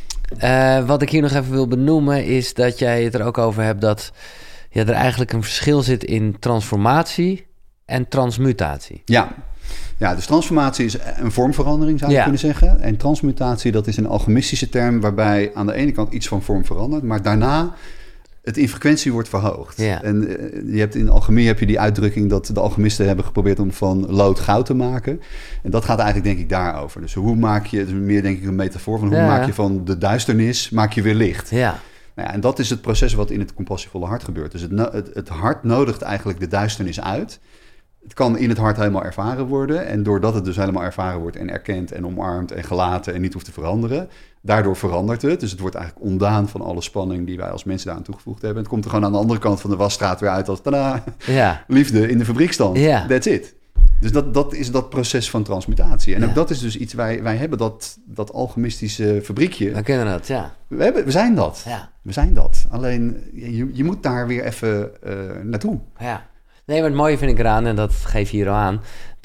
Wat ik hier nog even wil benoemen is dat jij het er ook over hebt dat er eigenlijk een verschil zit in transformatie en transmutatie. Ja, dus transformatie is een vormverandering, zou je kunnen zeggen. En transmutatie, dat is een alchemistische term waarbij aan de ene kant iets van vorm verandert, maar daarna het in frequentie wordt verhoogd. Ja. En je hebt in alchemie heb je die uitdrukking dat de alchemisten hebben geprobeerd om van lood goud te maken. En dat gaat eigenlijk denk ik daarover. Dus hoe maak je, het is meer denk ik een metafoor van hoe maak je van de duisternis, maak je weer licht. Ja. Nou ja, en dat is het proces wat in het compassievolle hart gebeurt. Dus het hart nodigt eigenlijk de duisternis uit. Het kan in het hart helemaal ervaren worden. En doordat het dus helemaal ervaren wordt en erkend en omarmd en gelaten en niet hoeft te veranderen, daardoor verandert het. Dus het wordt eigenlijk ontdaan van alle spanning die wij als mensen daaraan toegevoegd hebben. Het komt er gewoon aan de andere kant van de wasstraat weer uit als tada, liefde in de fabriekstand. Yeah. That's it. Dus dat is dat proces van transmutatie. En ook dat is dus iets, wij hebben dat alchemistische fabriekje. We kennen dat, ja. We zijn dat. Ja. We zijn dat. Alleen, je moet daar weer even naartoe. Ja. Nee, maar het mooie vind ik eraan, en dat geef je hier al aan,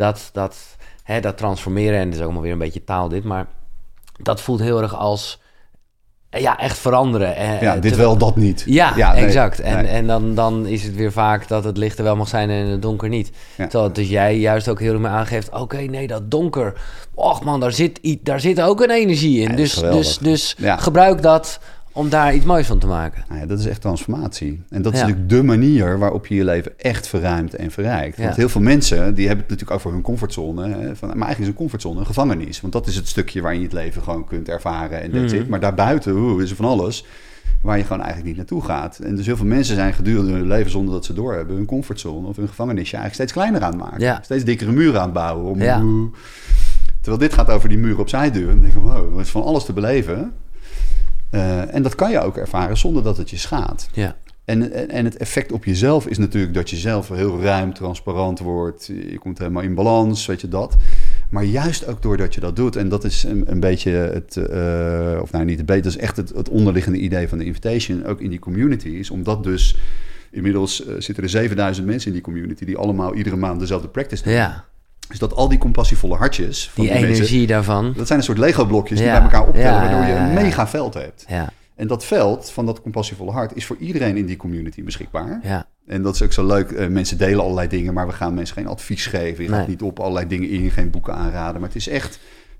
dat transformeren, en het is ook allemaal weer een beetje taal dit, maar dat voelt heel erg als, echt veranderen. Dit wel, dat niet. Ja, exact. En dan is het weer vaak dat het licht er wel mag zijn en het donker niet. Ja. Terwijl dus jij juist ook heel erg mee aangeeft, oké, nee, dat donker, och man, daar zit ook een energie in. Dus gebruik dat om daar iets moois van te maken. Nou ja, dat is echt transformatie. En dat is natuurlijk de manier waarop je je leven echt verruimt en verrijkt. Want heel veel mensen, die hebben het natuurlijk over hun comfortzone. Maar eigenlijk is een comfortzone een gevangenis. Want dat is het stukje waarin je het leven gewoon kunt ervaren en that's it. Maar daarbuiten is er van alles waar je gewoon eigenlijk niet naartoe gaat. En dus heel veel mensen zijn gedurende hun leven, zonder dat ze doorhebben, hun comfortzone of hun gevangenisje eigenlijk steeds kleiner aan het maken. Ja. Steeds dikkere muren aan het bouwen. Terwijl dit gaat over die muren opzij duwen. En dan denk ik, wow, er is van alles te beleven. En dat kan je ook ervaren zonder dat het je schaadt. Ja. En het effect op jezelf is natuurlijk dat je zelf heel ruim, transparant wordt. Je komt helemaal in balans, weet je dat. Maar juist ook doordat je dat doet. En dat is een beetje het, niet een beetje, dat is echt het onderliggende idee van de invitation. Ook in die community is, omdat dus inmiddels zitten er 7000 mensen in die community die allemaal iedere maand dezelfde practice doen. Ja. Dus dat al die compassievolle hartjes van die energie mensen, daarvan, dat zijn een soort Lego-blokjes die bij elkaar optellen, waardoor je een mega veld hebt. Ja. En dat veld van dat compassievolle hart is voor iedereen in die community beschikbaar. Ja. En dat is ook zo leuk. Mensen delen allerlei dingen, maar we gaan mensen geen advies geven. Je gaat niet op allerlei dingen in, geen boeken aanraden. Maar het is echt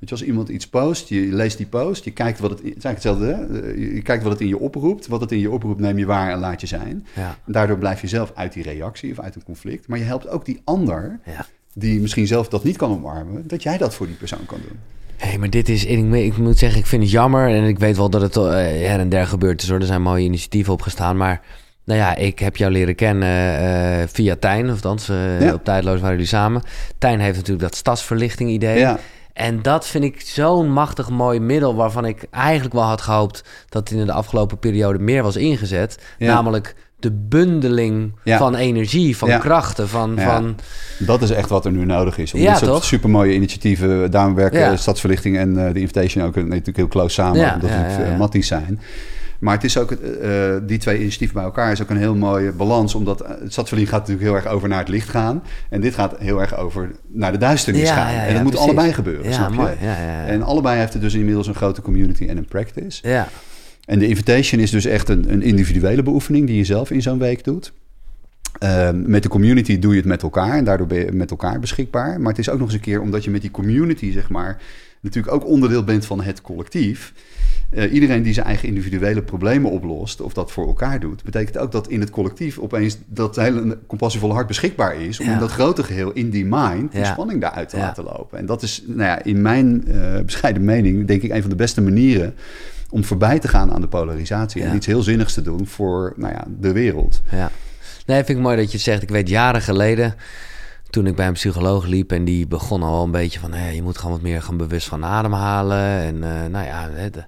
Weet je, als iemand iets post, je leest die post, je kijkt wat het... Het is eigenlijk hetzelfde, hè? Je kijkt wat het in je oproept. Wat het in je oproept neem je waar en laat je zijn. Ja. En daardoor blijf je zelf uit die reactie of uit een conflict. Maar je helpt ook die ander, die misschien zelf dat niet kan omarmen, dat jij dat voor die persoon kan doen. Hé, maar dit is... Ik moet zeggen, ik vind het jammer. En ik weet wel dat het her en der gebeurd is, hoor. Er zijn mooie initiatieven opgestaan, maar... Nou ja, ik heb jou leren kennen via Tijn, of althans op Tijdloos waren jullie samen. Tijn heeft natuurlijk dat stadsverlichting idee. Ja. En dat vind ik zo'n machtig mooi middel waarvan ik eigenlijk wel had gehoopt dat het in de afgelopen periode meer was ingezet. Ja. Namelijk de bundeling van energie, van krachten, van... Dat is echt wat er nu nodig is. Om dit soort supermooie initiatieven, daarom werken Stadsverlichting en de Invitation ook natuurlijk heel close samen, omdat het matties zijn. Maar het is ook, die twee initiatieven bij elkaar is ook een heel mooie balans. Omdat het stadsverlichting gaat natuurlijk heel erg over naar het licht gaan. En dit gaat heel erg over naar de duisternis gaan. En dat moet allebei gebeuren, snap je? Mooi. En allebei heeft het dus inmiddels een grote community en een practice. Ja. En de Invitation is dus echt een individuele beoefening die je zelf in zo'n week doet. Met de community doe je het met elkaar en daardoor ben je met elkaar beschikbaar. Maar het is ook nog eens een keer omdat je met die community, zeg maar, natuurlijk ook onderdeel bent van het collectief. Iedereen die zijn eigen individuele problemen oplost of dat voor elkaar doet, betekent ook dat in het collectief opeens dat hele compassievolle hart beschikbaar is om in dat grote geheel, in die mind, die spanning daaruit te laten lopen. En dat is, in mijn bescheiden mening, denk ik, een van de beste manieren om voorbij te gaan aan de polarisatie en iets heel zinnigs te doen voor de wereld. Ja. Nee, vind ik mooi dat je het zegt. Ik weet jaren geleden, toen ik bij een psycholoog liep en die begon al een beetje van, je moet gewoon wat meer gaan bewust van ademhalen. En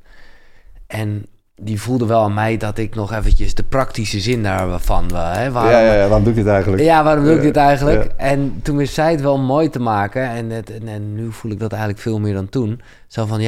en die voelde wel aan mij dat ik nog eventjes de praktische zin daarvan... waarom doe ik dit eigenlijk? Ja, waarom doe ik dit eigenlijk? Ja. En toen wist zij het wel mooi te maken. En nu voel ik dat eigenlijk veel meer dan toen. Zo van,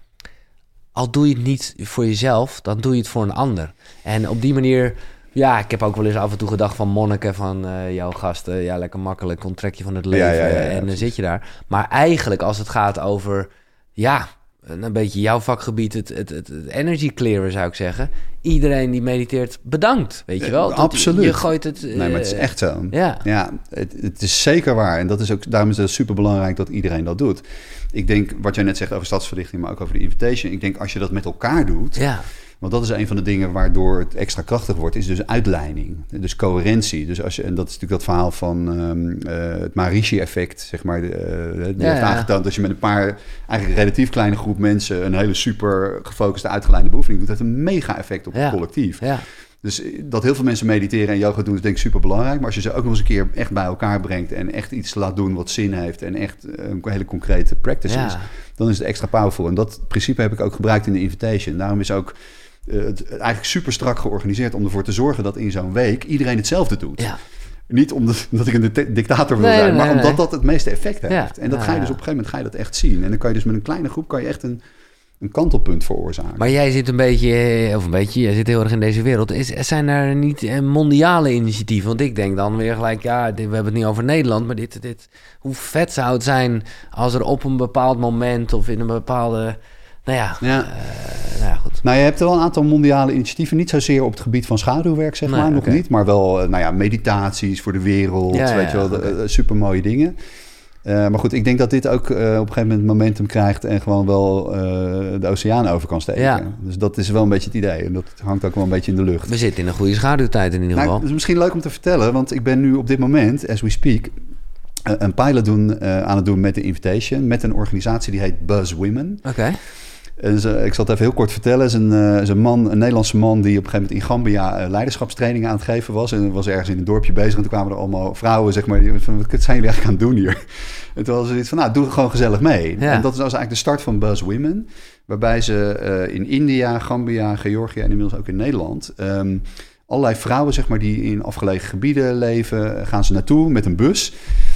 al doe je het niet voor jezelf, dan doe je het voor een ander. En op die manier... Ja, ik heb ook wel eens af en toe gedacht van Monneke, van jouw gasten. Lekker makkelijk, onttrek je van het leven en dan zit je daar. Maar eigenlijk als het gaat over... een beetje jouw vakgebied, het energy clearen zou ik zeggen. Iedereen die mediteert, bedankt, weet je wel. Absoluut. Je gooit het... nee, maar het is echt zo. Ja, het is zeker waar. En dat is ook, daarom is het superbelangrijk dat iedereen dat doet. Ik denk, wat jij net zegt over stadsverlichting, maar ook over de Invitation. Ik denk, als je dat met elkaar doet... Ja. Want dat is een van de dingen waardoor het extra krachtig wordt, is dus uitleiding, dus coherentie. Dus als je, en dat is natuurlijk dat verhaal van het Maharishi-effect, zeg maar. Die heeft aangetoond, als je met een paar, eigenlijk relatief kleine groep mensen een hele super gefocuste, uitgeleide beoefening doet, heeft een mega-effect op het collectief. Ja. Dus dat heel veel mensen mediteren en yoga doen is denk ik super belangrijk. Maar als je ze ook nog eens een keer echt bij elkaar brengt en echt iets laat doen wat zin heeft en echt een hele concrete practice is, dan is het extra powerful. En dat principe heb ik ook gebruikt in de Invitation. Daarom is ook het eigenlijk super strak georganiseerd om ervoor te zorgen dat in zo'n week iedereen hetzelfde doet. Ja. Niet omdat ik een dictator wil zijn, maar omdat dat het meeste effect heeft. Ja. En dat ga je dus op een gegeven moment ga je dat echt zien. En dan kan je dus met een kleine groep kan je echt een kantelpunt veroorzaken. Maar jij zit jij zit heel erg in deze wereld. Zijn er niet mondiale initiatieven? Want ik denk dan weer gelijk, we hebben het niet over Nederland, maar hoe vet zou het zijn als er op een bepaald moment of in een bepaalde... goed. Nou, je hebt er wel een aantal mondiale initiatieven. Niet zozeer op het gebied van schaduwwerk, zeg maar, nog niet. Maar wel, meditaties voor de wereld, weet je wel, super mooie dingen. Maar goed, ik denk dat dit ook op een gegeven moment momentum krijgt en gewoon wel de oceaan over kan steken. Ja. Dus dat is wel een beetje het idee. En dat hangt ook wel een beetje in de lucht. We zitten in een goede schaduwtijd in ieder geval. Het is misschien leuk om te vertellen, want ik ben nu op dit moment, as we speak, een pilot aan het doen met de Invitation, met een organisatie die heet Buzz Women. Oké. Ik zal het even heel kort vertellen. Het is een Nederlandse man die op een gegeven moment in Gambia leiderschapstrainingen aan het geven was. En was ergens in een dorpje bezig. En toen kwamen er allemaal vrouwen, zeg maar, van, wat zijn jullie eigenlijk aan het doen hier? En toen was zoiets van, doe gewoon gezellig mee. Ja. En dat was eigenlijk de start van Buzz Women. Waarbij ze in India, Gambia, Georgië en inmiddels ook in Nederland... allerlei vrouwen, zeg maar, die in afgelegen gebieden leven, gaan ze naartoe met een bus.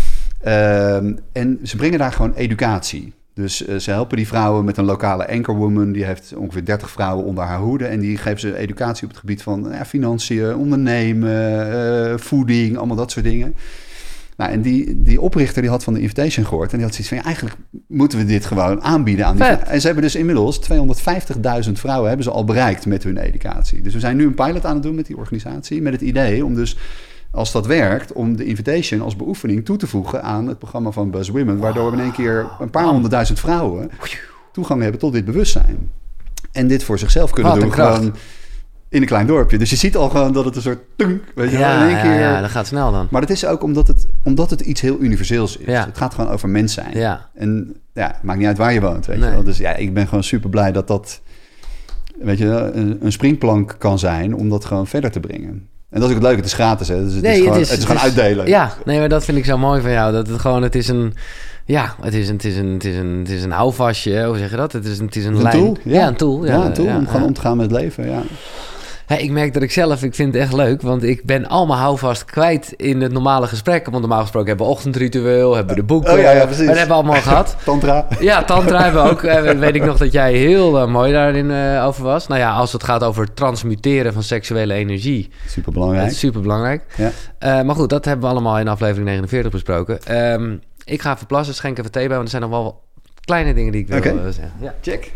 En ze brengen daar gewoon educatie. Dus ze helpen die vrouwen met een lokale anchorwoman. Die heeft ongeveer 30 vrouwen onder haar hoede. En die geven ze educatie op het gebied van financiën, ondernemen, voeding, allemaal dat soort dingen. Nou, en die oprichter die had van de Invitation gehoord. En die had zoiets van, eigenlijk moeten we dit gewoon aanbieden aan die vrouwen. En ze hebben dus inmiddels 250.000 vrouwen hebben ze al bereikt met hun educatie. Dus we zijn nu een pilot aan het doen met die organisatie. Met het idee om dus als dat werkt, om de invitation als beoefening toe te voegen aan het programma van Buzz Women, waardoor we in één keer een paar 100.000 vrouwen toegang hebben tot dit bewustzijn. En dit voor zichzelf kunnen doen, gewoon in een klein dorpje. Dus je ziet al gewoon dat het een soort tunk, weet je wel, in één keer. Ja, dat gaat snel dan. Maar het is ook omdat het iets heel universeels is. Ja. Het gaat gewoon over mens zijn. Ja. En het maakt niet uit waar je woont, weet je wel. Dus ik ben gewoon super blij dat weet je, een springplank kan zijn om dat gewoon verder te brengen. En dat is ook het leuke, het is gratis, hè. Dus het is gewoon uitdelen. Ja, nee, maar dat vind ik zo mooi van jou. Dat het is een... Ja, het is een houvastje, hoe zeg je dat? Het is een lijn. Tool? Ja, een tool. Ja, een tool om gewoon om te gaan met het leven, ja. Hey, ik merk dat ik vind het echt leuk, want ik ben allemaal houvast kwijt in het normale gesprek. Want normaal gesproken hebben we ochtendritueel, hebben we de boeken. Oh, ja, precies. Dat hebben we allemaal gehad. Tantra. Ja, tantra hebben we ook. Weet ik nog dat jij heel mooi daarin over was. Nou ja, als het gaat over het transmuteren van seksuele energie. Superbelangrijk. Superbelangrijk. Ja. Maar goed, dat hebben we allemaal in aflevering 49 besproken. Ik ga even plassen, schenk even thee bij, want er zijn nog wel kleine dingen die ik wil zeggen. Ja. Check.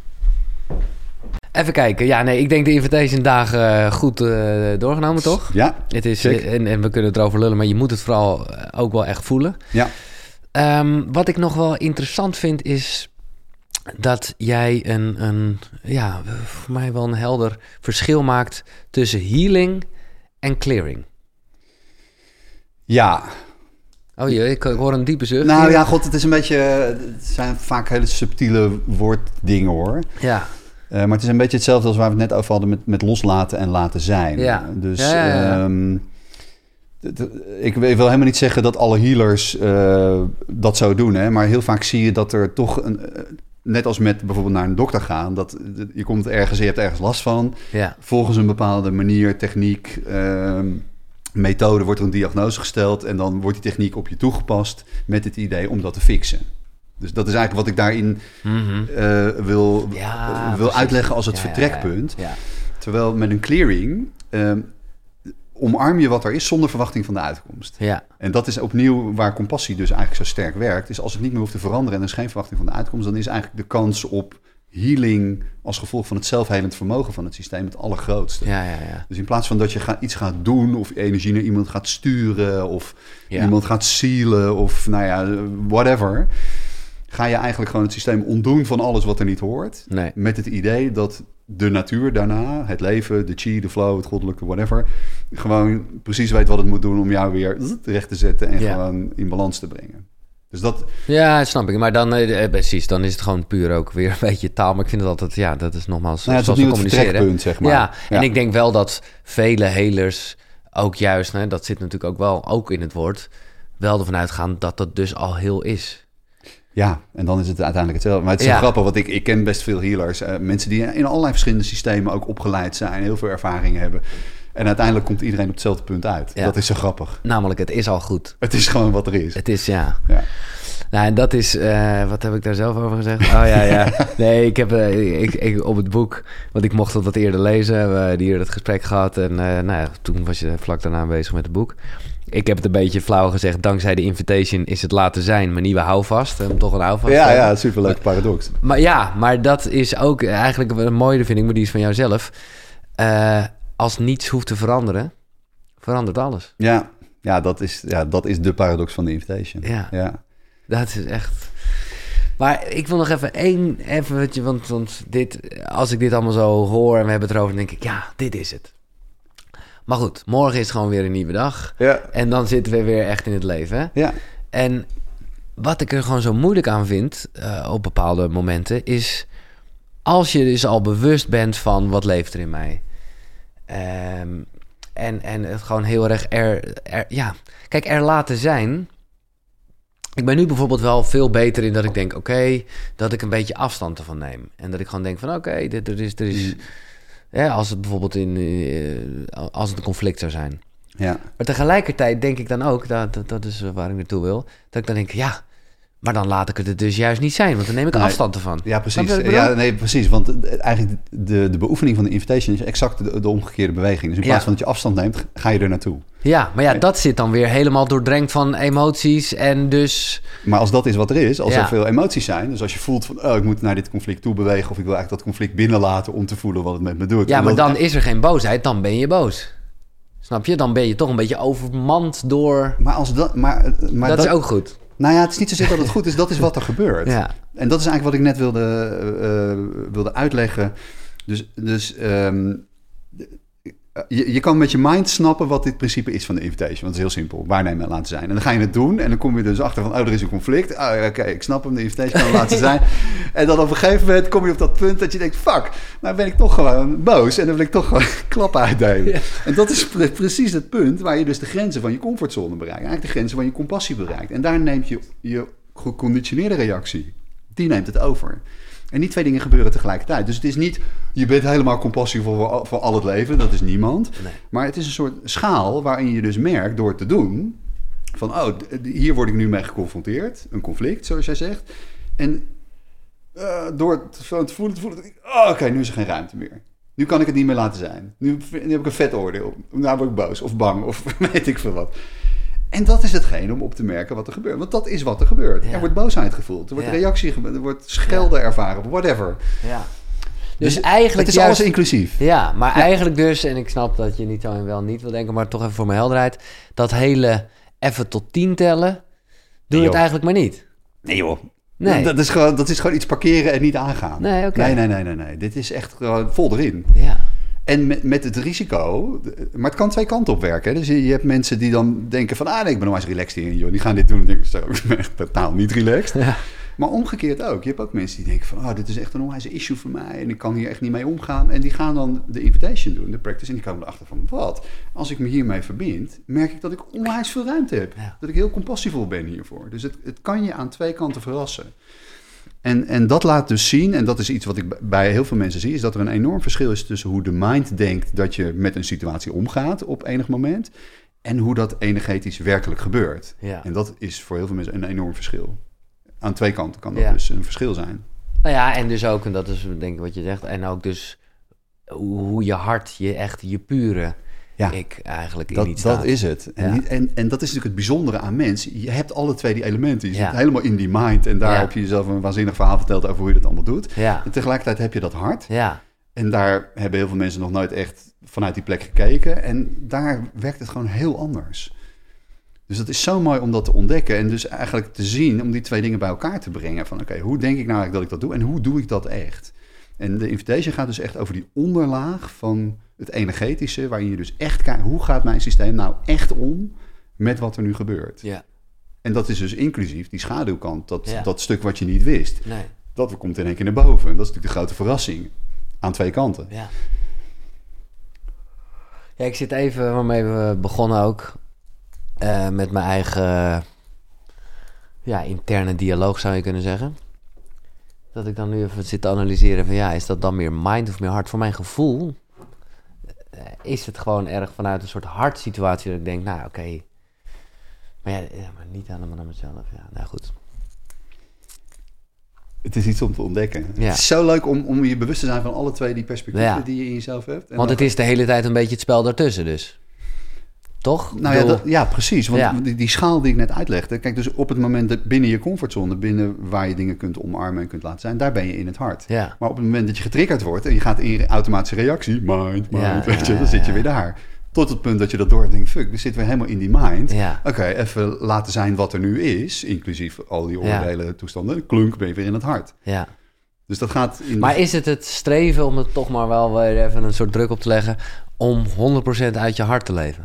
Even kijken. Ja, nee, ik denk de invitation dagen goed doorgenomen, toch? Ja. Het is, en we kunnen het erover lullen, maar je moet het vooral ook wel echt voelen. Ja. Wat ik nog wel interessant vind is dat jij voor mij wel een helder verschil maakt tussen healing en clearing. Ja. Oh jee, ik hoor een diepe zucht. Nou ja, god, het zijn vaak hele subtiele woorddingen, hoor. Ja. Maar het is een beetje hetzelfde als waar we het net over hadden met loslaten en laten zijn. Ja. Dus ik wil helemaal niet zeggen dat alle healers dat zo doen, hè? Maar heel vaak zie je dat er toch net als met bijvoorbeeld naar een dokter gaan, dat je komt ergens, je hebt ergens last van. Ja. Volgens een bepaalde manier, techniek, methode wordt er een diagnose gesteld en dan wordt die techniek op je toegepast met het idee om dat te fixen. Dus dat is eigenlijk wat ik daarin wil uitleggen als het vertrekpunt. Ja. Terwijl met een clearing omarm je wat er is zonder verwachting van de uitkomst. Ja. En dat is opnieuw waar compassie dus eigenlijk zo sterk werkt. Is als het niet meer hoeft te veranderen en er is geen verwachting van de uitkomst, dan is eigenlijk de kans op healing als gevolg van het zelfhelend vermogen van het systeem het allergrootste. Ja. Dus in plaats van dat je iets gaat doen of energie naar iemand gaat sturen of iemand gaat sealen of whatever, ga je eigenlijk gewoon het systeem ontdoen van alles wat er niet hoort. Nee. Met het idee dat de natuur daarna, het leven, de chi, de flow, het goddelijke, whatever, gewoon precies weet wat het moet doen om jou weer recht te zetten en gewoon in balans te brengen. Dus dat... Ja, snap ik. Maar dan, precies, dan is het gewoon puur ook weer een beetje taal. Maar ik vind het altijd, dat is nogmaals zoals we communiceren. Het vertrekpunt, zeg maar. Ja, en ik denk wel dat vele helers ook juist, dat zit natuurlijk ook wel, ook in het woord, wel ervan uitgaan dat dat dus al heel is. Ja, en dan is het uiteindelijk hetzelfde. Maar het is zo grappig, want ik ken best veel healers. Mensen die in allerlei verschillende systemen ook opgeleid zijn, heel veel ervaring hebben. En uiteindelijk komt iedereen op hetzelfde punt uit. Ja. Dat is zo grappig. Namelijk, het is al goed. Het is gewoon wat er is. Het is, ja. Nou, en dat is... wat heb ik daar zelf over gezegd? Oh ja. Nee, ik heb op het boek... Want ik mocht dat wat eerder lezen. We hebben hier het gesprek gehad. En toen was je vlak daarna bezig met het boek. Ik heb het een beetje flauw gezegd. Dankzij de invitation is het laten zijn mijn nieuwe houvast. Om toch een houvast te hebben. Ja, superleuke paradox. Maar dat is ook eigenlijk een mooie, vind ik, maar die is van jouzelf. Als niets hoeft te veranderen, verandert alles. Ja, dat is de paradox van de invitation. Ja. Dat is echt... Maar ik wil nog even want dit, als ik dit allemaal zo hoor en we hebben het erover, dan denk ik, ja, dit is het. Maar goed, morgen is gewoon weer een nieuwe dag. Ja. En dan zitten we weer echt in het leven. Hè? Ja. En wat ik er gewoon zo moeilijk aan vind op bepaalde momenten is, als je dus al bewust bent van wat leeft er in mij. En het gewoon heel erg er laten zijn. Ik ben nu bijvoorbeeld wel veel beter in dat ik denk, dat ik een beetje afstand ervan neem. En dat ik gewoon denk van, er is als het bijvoorbeeld als het een conflict zou zijn. Ja. Maar tegelijkertijd denk ik dan ook, dat is waar ik naartoe wil, dat ik dan denk, maar dan laat ik het dus juist niet zijn, want dan neem ik afstand ervan. Ja, precies. Want eigenlijk de beoefening van de invitation is exact de omgekeerde beweging. Dus in plaats van dat je afstand neemt, ga je er naartoe. Ja, maar dat zit dan weer helemaal doordrenkt van emoties en dus... Maar als dat is wat er is, als er veel emoties zijn, dus als je voelt van, ik moet naar dit conflict toe bewegen of ik wil eigenlijk dat conflict binnenlaten om te voelen wat het met me doet. Ja, maar dan is er geen boosheid, dan ben je boos. Snap je? Dan ben je toch een beetje overmand door... Maar dat is ook goed. Nou ja, het is niet zozeer dat het goed is. Dat is wat er gebeurt. Ja. En dat is eigenlijk wat ik net wilde uitleggen. Dus je kan met je mind snappen wat dit principe is van de invitation. Want het is heel simpel. Waarnemen en laten zijn. En dan ga je het doen. En dan kom je dus achter van, er is een conflict. Oké, ik snap hem. De invitation kan laten zijn. En dan op een gegeven moment kom je op dat punt dat je denkt, fuck, nou ben ik toch gewoon boos. En dan wil ik toch gewoon klappen uitdelen. Ja. En dat is precies het punt waar je dus de grenzen van je comfortzone bereikt. Eigenlijk de grenzen van je compassie bereikt. En daar neemt je geconditioneerde reactie, die neemt het over. En die twee dingen gebeuren tegelijkertijd. Dus het is niet, je bent helemaal compassievol voor al het leven. Dat is niemand. Nee. Maar het is een soort schaal waarin je dus merkt door het te doen... van, hier word ik nu mee geconfronteerd. Een conflict, zoals jij zegt. En door het te voelen... Oké, nu is er geen ruimte meer. Nu kan ik het niet meer laten zijn. Nu heb ik een vet oordeel. Nou word ik boos of bang of weet ik veel wat. En dat is hetgeen om op te merken wat er gebeurt. Want dat is wat er gebeurt. Ja. Er wordt boosheid gevoeld. Er wordt reactie, er wordt schelden ervaren. Whatever. Ja. Dus eigenlijk het is alles inclusief. Ja, maar eigenlijk dus... en ik snap dat je niet zo en wel niet wil denken... maar toch even voor mijn helderheid... dat hele even tot 10 tellen... doe het eigenlijk maar niet. Nee joh. Nee. Dat is gewoon iets parkeren en niet aangaan. Nee, oké. Nee. Dit is echt gewoon vol erin. Ja. En met het risico... Maar het kan twee kanten op werken. Hè? Dus je hebt mensen die dan denken van... nee, ik ben nog maar eens relaxed hier. Joh. Die gaan dit doen en denken... ik ben echt totaal niet relaxed. Ja. Maar omgekeerd ook. Je hebt ook mensen die denken van... dit is echt een onwijs issue voor mij... en ik kan hier echt niet mee omgaan. En die gaan dan de invitation doen, de practice... en die komen erachter van... wat? Als ik me hiermee verbind... merk ik dat ik onwijs veel ruimte heb. Ja. Dat ik heel compassievol ben hiervoor. Dus het kan je aan twee kanten verrassen. En dat laat dus zien, en dat is iets wat ik bij heel veel mensen zie... is dat er een enorm verschil is tussen hoe de mind denkt... dat je met een situatie omgaat op enig moment... en hoe dat energetisch werkelijk gebeurt. Ja. En dat is voor heel veel mensen een enorm verschil. Aan twee kanten kan dat dus een verschil zijn. Nou ja, en dus ook, en dat is denk ik wat je zegt... en ook dus hoe je hart, je pure... ik eigenlijk in iets staat. Dat is het. En dat is natuurlijk het bijzondere aan mens. Je hebt alle twee die elementen. Je zit helemaal in die mind. En daar heb je jezelf een waanzinnig verhaal verteld over hoe je dat allemaal doet. Ja. En tegelijkertijd heb je dat hart. Ja. En daar hebben heel veel mensen nog nooit echt vanuit die plek gekeken. En daar werkt het gewoon heel anders. Dus dat is zo mooi om dat te ontdekken. En dus eigenlijk te zien om die twee dingen bij elkaar te brengen. Van oké, hoe denk ik nou eigenlijk dat ik dat doe? En hoe doe ik dat echt? En de invitation gaat dus echt over die onderlaag van... het energetische, waarin je dus echt kijkt... hoe gaat mijn systeem nou echt om met wat er nu gebeurt? Ja. En dat is dus inclusief die schaduwkant, dat stuk wat je niet wist. Nee. Dat komt in één keer naar boven. En dat is natuurlijk de grote verrassing aan twee kanten. Ja, ik zit even waarmee we begonnen ook... met mijn eigen interne dialoog, zou je kunnen zeggen. Dat ik dan nu even zit te analyseren van... is dat dan meer mind of meer hart? Voor mijn gevoel... is het gewoon erg vanuit een soort hartsituatie... dat ik denk, nou oké. Maar maar niet helemaal naar mezelf. Ja, nou goed. Het is iets om te ontdekken. Ja. Het is zo leuk om je bewust te zijn van alle twee die perspectieven... die je in jezelf hebt. En want het is de hele tijd een beetje het spel daartussen dus. Toch? Nou precies. Want die schaal die ik net uitlegde... Kijk, dus op het moment dat binnen je comfortzone... binnen waar je dingen kunt omarmen en kunt laten zijn... daar ben je in het hart. Ja. Maar op het moment dat je getriggerd wordt... en je gaat in je automatische reactie... mind, weet je, dan zit je weer daar. Tot het punt dat je dat door denkt... fuck, we zitten weer helemaal in die mind. Ja. Oké, even laten zijn wat er nu is... inclusief al die oordelen toestanden... klunk, ben je weer in het hart. Ja. Dus dat gaat... Maar is het streven om het toch maar wel weer even een soort druk op te leggen... om 100% uit je hart te leven?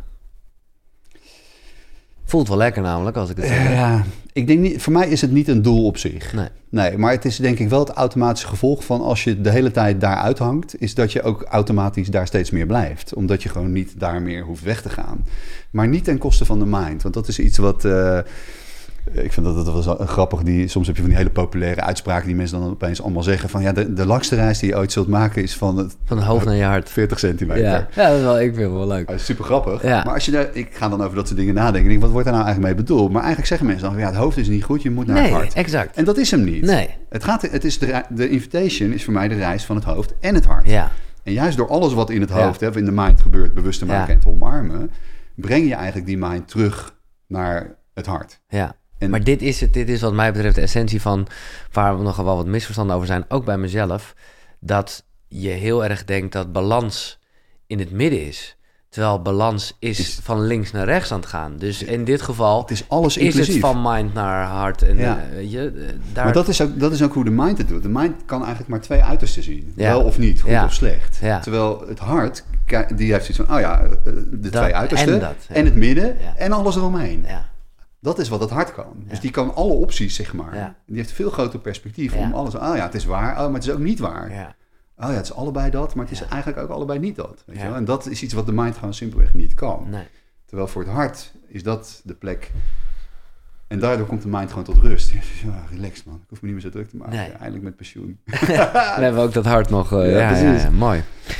Voelt wel lekker namelijk, als ik het zeg. Ja, ik denk niet, voor mij is het niet een doel op zich. Nee, maar het is denk ik wel het automatische gevolg van... als je de hele tijd daar uithangt... is dat je ook automatisch daar steeds meer blijft. Omdat je gewoon niet daar meer hoeft weg te gaan. Maar niet ten koste van de mind. Want dat is iets wat... ik vind dat wel grappig. Soms heb je van die hele populaire uitspraken... die mensen dan opeens allemaal zeggen van... de langste reis die je ooit zult maken is van het hoofd naar je hart. 40 centimeter. Ja, dat is wel, ik vind het wel leuk. Super grappig. Ja. Maar als je ik ga dan over dat soort dingen nadenken... en denk, wat wordt daar nou eigenlijk mee bedoeld? Maar eigenlijk zeggen mensen dan... het hoofd is niet goed, je moet naar het hart. Exact. En dat is hem niet. Nee. De invitation is voor mij de reis van het hoofd en het hart. Ja. En juist door alles wat in het hoofd... in de mind gebeurt, bewust te maken en te omarmen... breng je eigenlijk die mind terug naar het hart. Ja. Maar dit is wat mij betreft de essentie van... waar we nogal wel wat misverstanden over zijn, ook bij mezelf... dat je heel erg denkt dat balans in het midden is. Terwijl balans is van links naar rechts aan het gaan. Dus in dit geval het is alles inclusief. Is het van mind naar hart. En, weet je, daar... Maar dat is ook hoe de mind het doet. De mind kan eigenlijk maar 2 uitersten zien. Wel of niet, goed of slecht. Ja. Terwijl het hart, die heeft zoiets van... de 2 uitersten en het midden en alles eromheen. Ja. Dat is wat het hart kan. Dus die kan alle opties, zeg maar. Ja. Die heeft veel groter perspectief om alles... het is waar, maar het is ook niet waar. Ja. Het is allebei dat, maar het is eigenlijk ook allebei niet dat. Weet je wel? En dat is iets wat de mind gewoon simpelweg niet kan. Nee. Terwijl voor het hart is dat de plek. En daardoor komt de mind gewoon tot rust. Relaxed man, ik hoef me niet meer zo druk te maken. Eindelijk met pensioen. Dan hebben we ook dat hart nog. Precies. Mooi.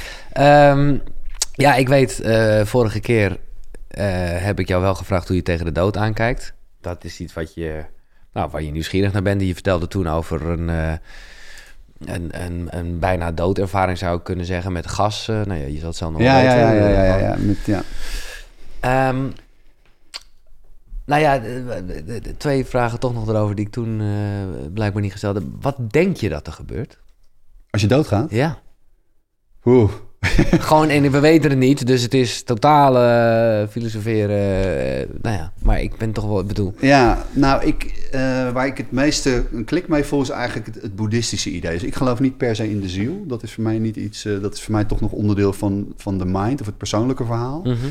Ik weet, vorige keer heb ik jou wel gevraagd hoe je tegen de dood aankijkt. Dat is iets wat waar je nieuwsgierig naar bent. Je vertelde toen over een bijna doodervaring, zou ik kunnen zeggen, met gas. Je zal het zelf nog weten. Twee vragen toch nog erover die ik toen blijkbaar niet gesteld heb. Wat denk je dat er gebeurt? Als je doodgaat? Ja. Gewoon, en we weten het niet, dus het is totale filosoferen. Maar ik ben toch wel bedoel. Ja, waar ik het meeste een klik mee voel is eigenlijk het boeddhistische idee. Dus ik geloof niet per se in de ziel. Dat is voor mij niet iets. Dat is voor mij toch nog onderdeel van de mind of het persoonlijke verhaal. Mm-hmm.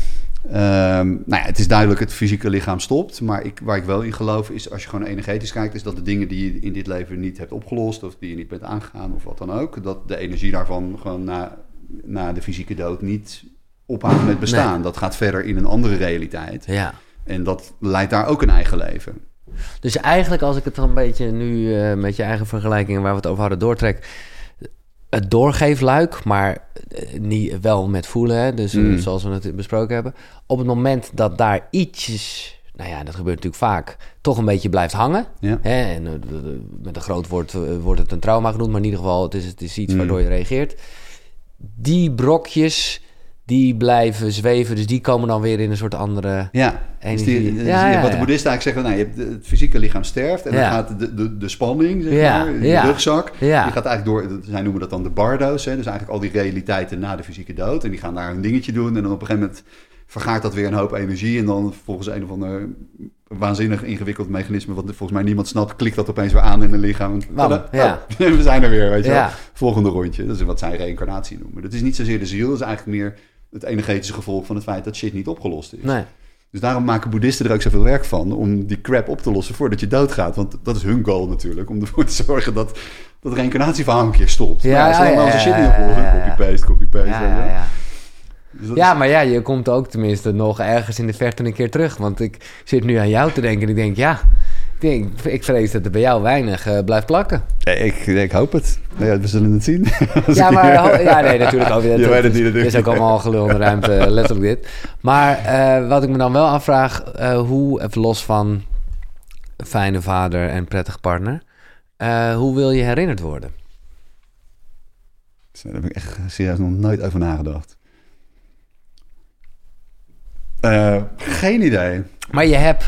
Het is duidelijk het fysieke lichaam stopt. Maar waar ik wel in geloof is, als je gewoon energetisch kijkt, is dat de dingen die je in dit leven niet hebt opgelost of die je niet bent aangegaan of wat dan ook, dat de energie daarvan gewoon na de fysieke dood niet ophoudt met bestaan. Nee. Dat gaat verder in een andere realiteit. Ja. En dat leidt daar ook een eigen leven. Dus eigenlijk, als ik het dan een beetje nu met je eigen vergelijkingen waar we het over hadden doortrek, het doorgeefluik, maar niet wel met voelen, hè? Dus zoals we het besproken hebben. Op het moment dat daar ietsjes, dat gebeurt natuurlijk vaak, toch een beetje blijft hangen. Ja. Hè? En met een groot woord wordt het een trauma genoemd, maar in ieder geval, het is iets waardoor je reageert. Die brokjes, die blijven zweven, dus die komen dan weer in een soort andere energie. Dus wat de boeddhisten eigenlijk zeggen, je hebt het fysieke lichaam sterft en dan gaat de spanning, zeg maar, in de rugzak, die gaat eigenlijk door, zij noemen dat dan de bardo's, hè, dus eigenlijk al die realiteiten na de fysieke dood, en die gaan daar een dingetje doen en dan op een gegeven moment vergaart dat weer een hoop energie en dan volgens een of ander waanzinnig ingewikkeld mechanisme, wat volgens mij niemand snapt, klikt dat opeens weer aan in het lichaam. We zijn er weer, weet je wel. Volgende rondje. Dat is wat zij reïncarnatie noemen. Dat is niet zozeer de ziel, dat is eigenlijk meer het energetische gevolg van het feit dat shit niet opgelost is. Nee. Dus daarom maken boeddhisten er ook zoveel werk van om die crap op te lossen voordat je doodgaat. Want dat is hun goal natuurlijk, om ervoor te zorgen dat reïncarnatieverhaal een keer stopt. Zolang als shit niet opgelost, copy-paste. Dus maar je komt ook tenminste nog ergens in de verte een keer terug. Want ik zit nu aan jou te denken en ik denk, ik vrees dat er bij jou weinig blijft plakken. Ik hoop het. We zullen het zien. Natuurlijk ook. Je weet het niet. Het is ook allemaal gelul in de ruimte, letterlijk dit. Maar wat ik me dan wel afvraag, hoe, even los van fijne vader en prettig partner, hoe wil je herinnerd worden? Daar heb ik echt serieus nog nooit over nagedacht. Geen idee. Maar je hebt...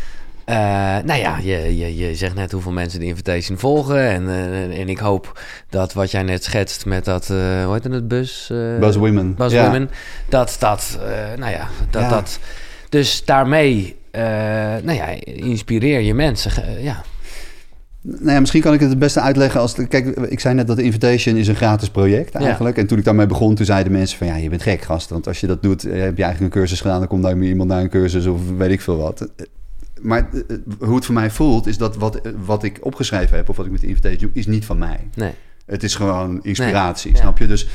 je zegt net hoeveel mensen de invitation volgen. En ik hoop dat wat jij net schetst met dat... hoe heet het? Buzzwomen. Buzzwomen. Dus daarmee... inspireer je mensen. Misschien kan ik het beste uitleggen als... Kijk, ik zei net dat de Invitation is een gratis project eigenlijk. Ja. En toen ik daarmee begon, toen zeiden mensen van... je bent gek, gast. Want als je dat doet, heb je eigenlijk een cursus gedaan... dan komt daar iemand naar een cursus of weet ik veel wat. Maar hoe het voor mij voelt, is dat wat ik opgeschreven heb... of wat ik met de Invitation doe, is niet van mij. Nee. Het is gewoon inspiratie, snap je? Dus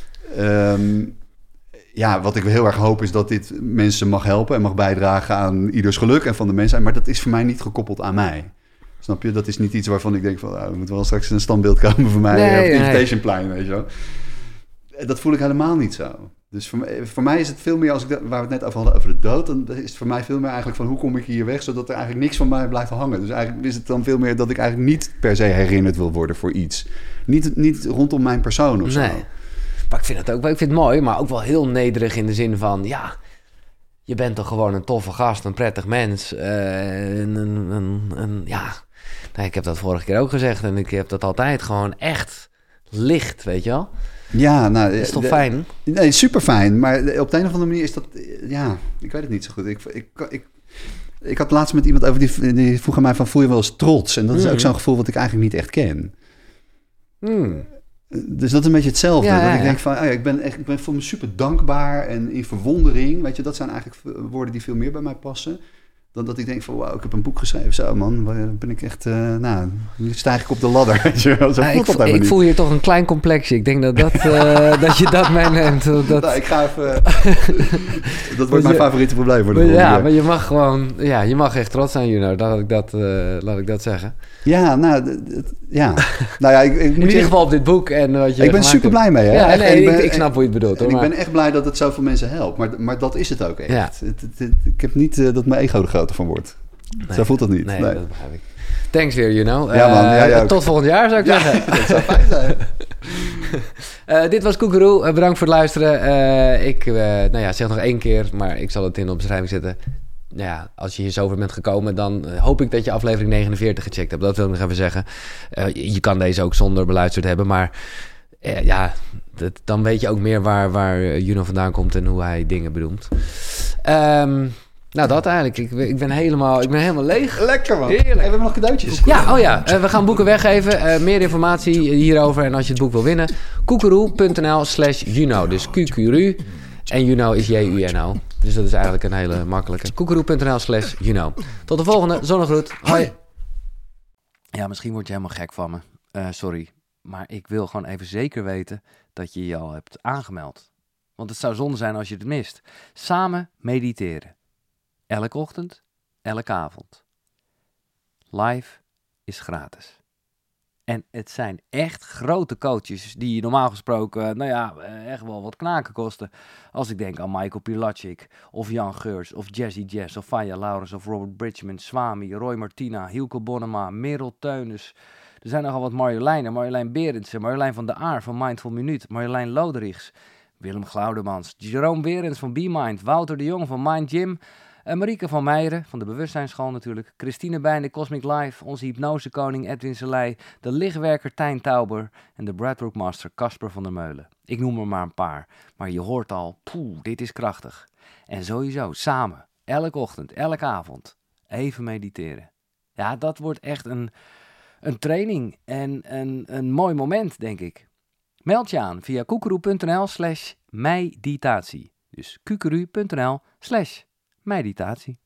wat ik heel erg hoop is dat dit mensen mag helpen... en mag bijdragen aan ieders geluk en van de mensheid. Maar dat is voor mij niet gekoppeld aan mij. Snap je? Dat is niet iets waarvan ik denk van... er moet wel straks een standbeeld komen voor mij op het Invitationplein, weet je wel. Dat voel ik helemaal niet zo. Dus voor mij is het veel meer, waar we het net over hadden, over de dood... dan is het voor mij veel meer eigenlijk van... hoe kom ik hier weg, zodat er eigenlijk niks van mij blijft hangen. Dus eigenlijk is het dan veel meer dat ik eigenlijk niet per se herinnerd wil worden voor iets. Niet rondom mijn persoon of zo. Maar ik vind het ook, ik vind het mooi, maar ook wel heel nederig in de zin van... je bent toch gewoon een toffe gast, een prettig mens. Ik heb dat vorige keer ook gezegd en ik heb dat altijd gewoon echt licht, weet je wel. Ja, nou... Dat is toch fijn? Nee, super fijn. Maar op de een of andere manier is dat... Ja, ik weet het niet zo goed. Ik had laatst met iemand over die vroeg aan mij van... voel je wel eens trots? En dat is ook zo'n gevoel wat ik eigenlijk niet echt ken. Dus dat is een beetje hetzelfde. Ja, dat ik denk van... ik ben voor me super dankbaar en in verwondering. Weet je, dat zijn eigenlijk woorden die veel meer bij mij passen... dan dat ik denk van, wauw, ik heb een boek geschreven. Zo, man, ben ik echt... nu stijg ik op de ladder. Weet je wel. Zo ik voel hier toch een klein complexje. Ik denk dat dat je dat meeneemt. Nou, ik ga even... dat wordt mijn favoriete probleem. Maar je mag gewoon... Ja, je mag echt trots zijn, Juno. Laat ik dat zeggen. Ja, nou ja, ik in ieder geval op dit boek. En wat je ik ben super blij mee, hè? Ja, ik snap hoe je het bedoelt. Hoor, ik ben echt blij dat het zoveel mensen helpt. Maar dat is het ook echt. Ja. Ik heb niet dat mijn ego er groter van wordt. Nee, zo voelt dat niet. Nee, dat begrijp ik. Thanks weer, Juno. Ja, man. Tot volgend jaar, zou ik zeggen. Dat zou fijn zijn. Dit was Koekeroe. Bedankt voor het luisteren. Ik zeg nog 1 keer, maar ik zal het in de beschrijving zetten. Ja, als je hier zover bent gekomen, dan hoop ik dat je aflevering 49 gecheckt hebt. Dat wil ik nog even zeggen. Je kan deze ook zonder beluisterd hebben, maar dan weet je ook meer waar Juno vandaan komt en hoe hij dingen bedoelt. Nou, dat eigenlijk. Ik ben helemaal leeg. Lekker, man. Heerlijk. We hebben nog cadeautjes. Ja, we gaan boeken weggeven. Meer informatie hierover en als je het boek wil winnen, koekeroe.nl/Juno. Dus QQRU en Juno is Juno. Dus dat is eigenlijk een hele makkelijke. koekeroe.nl/Juno. Tot de volgende. Zonnegroet. Hoi. Ja, misschien word je helemaal gek van me. Sorry. Maar ik wil gewoon even zeker weten dat je je al hebt aangemeld. Want het zou zonde zijn als je het mist. Samen mediteren. Elke ochtend, elke avond. Live is gratis. En het zijn echt grote coaches die normaal gesproken, echt wel wat knaken kosten. Als ik denk aan Michael Pilatschik, of Jan Geurs, of Jazzy Jazz, of Faya Laurens, of Robert Bridgman, Swami, Roy Martina, Hielke Bonnema, Merel Teunis. Er zijn nogal wat Marjolein Berendsen, Marjolein van der Aar van Mindful Minuut, Marjolein Loderichs, Willem Glaudemans, Jerome Berends van BeMind, Wouter de Jong van Mind Gym, Marieke van Meijeren, van de Bewustzijnsschool natuurlijk. Christine Bijnde, Cosmic Life. Onze hypnosekoning Edwin Selei. De lichtwerker Tijn Tauber. En de Breathwork Master Casper van der Meulen. Ik noem er maar een paar. Maar je hoort al, dit is krachtig. En sowieso, samen, elke ochtend, elke avond, even mediteren. Ja, dat wordt echt een training en een mooi moment, denk ik. Meld je aan via koekeroe.nl/meditatie. Dus koekeroe.nl/meditatie.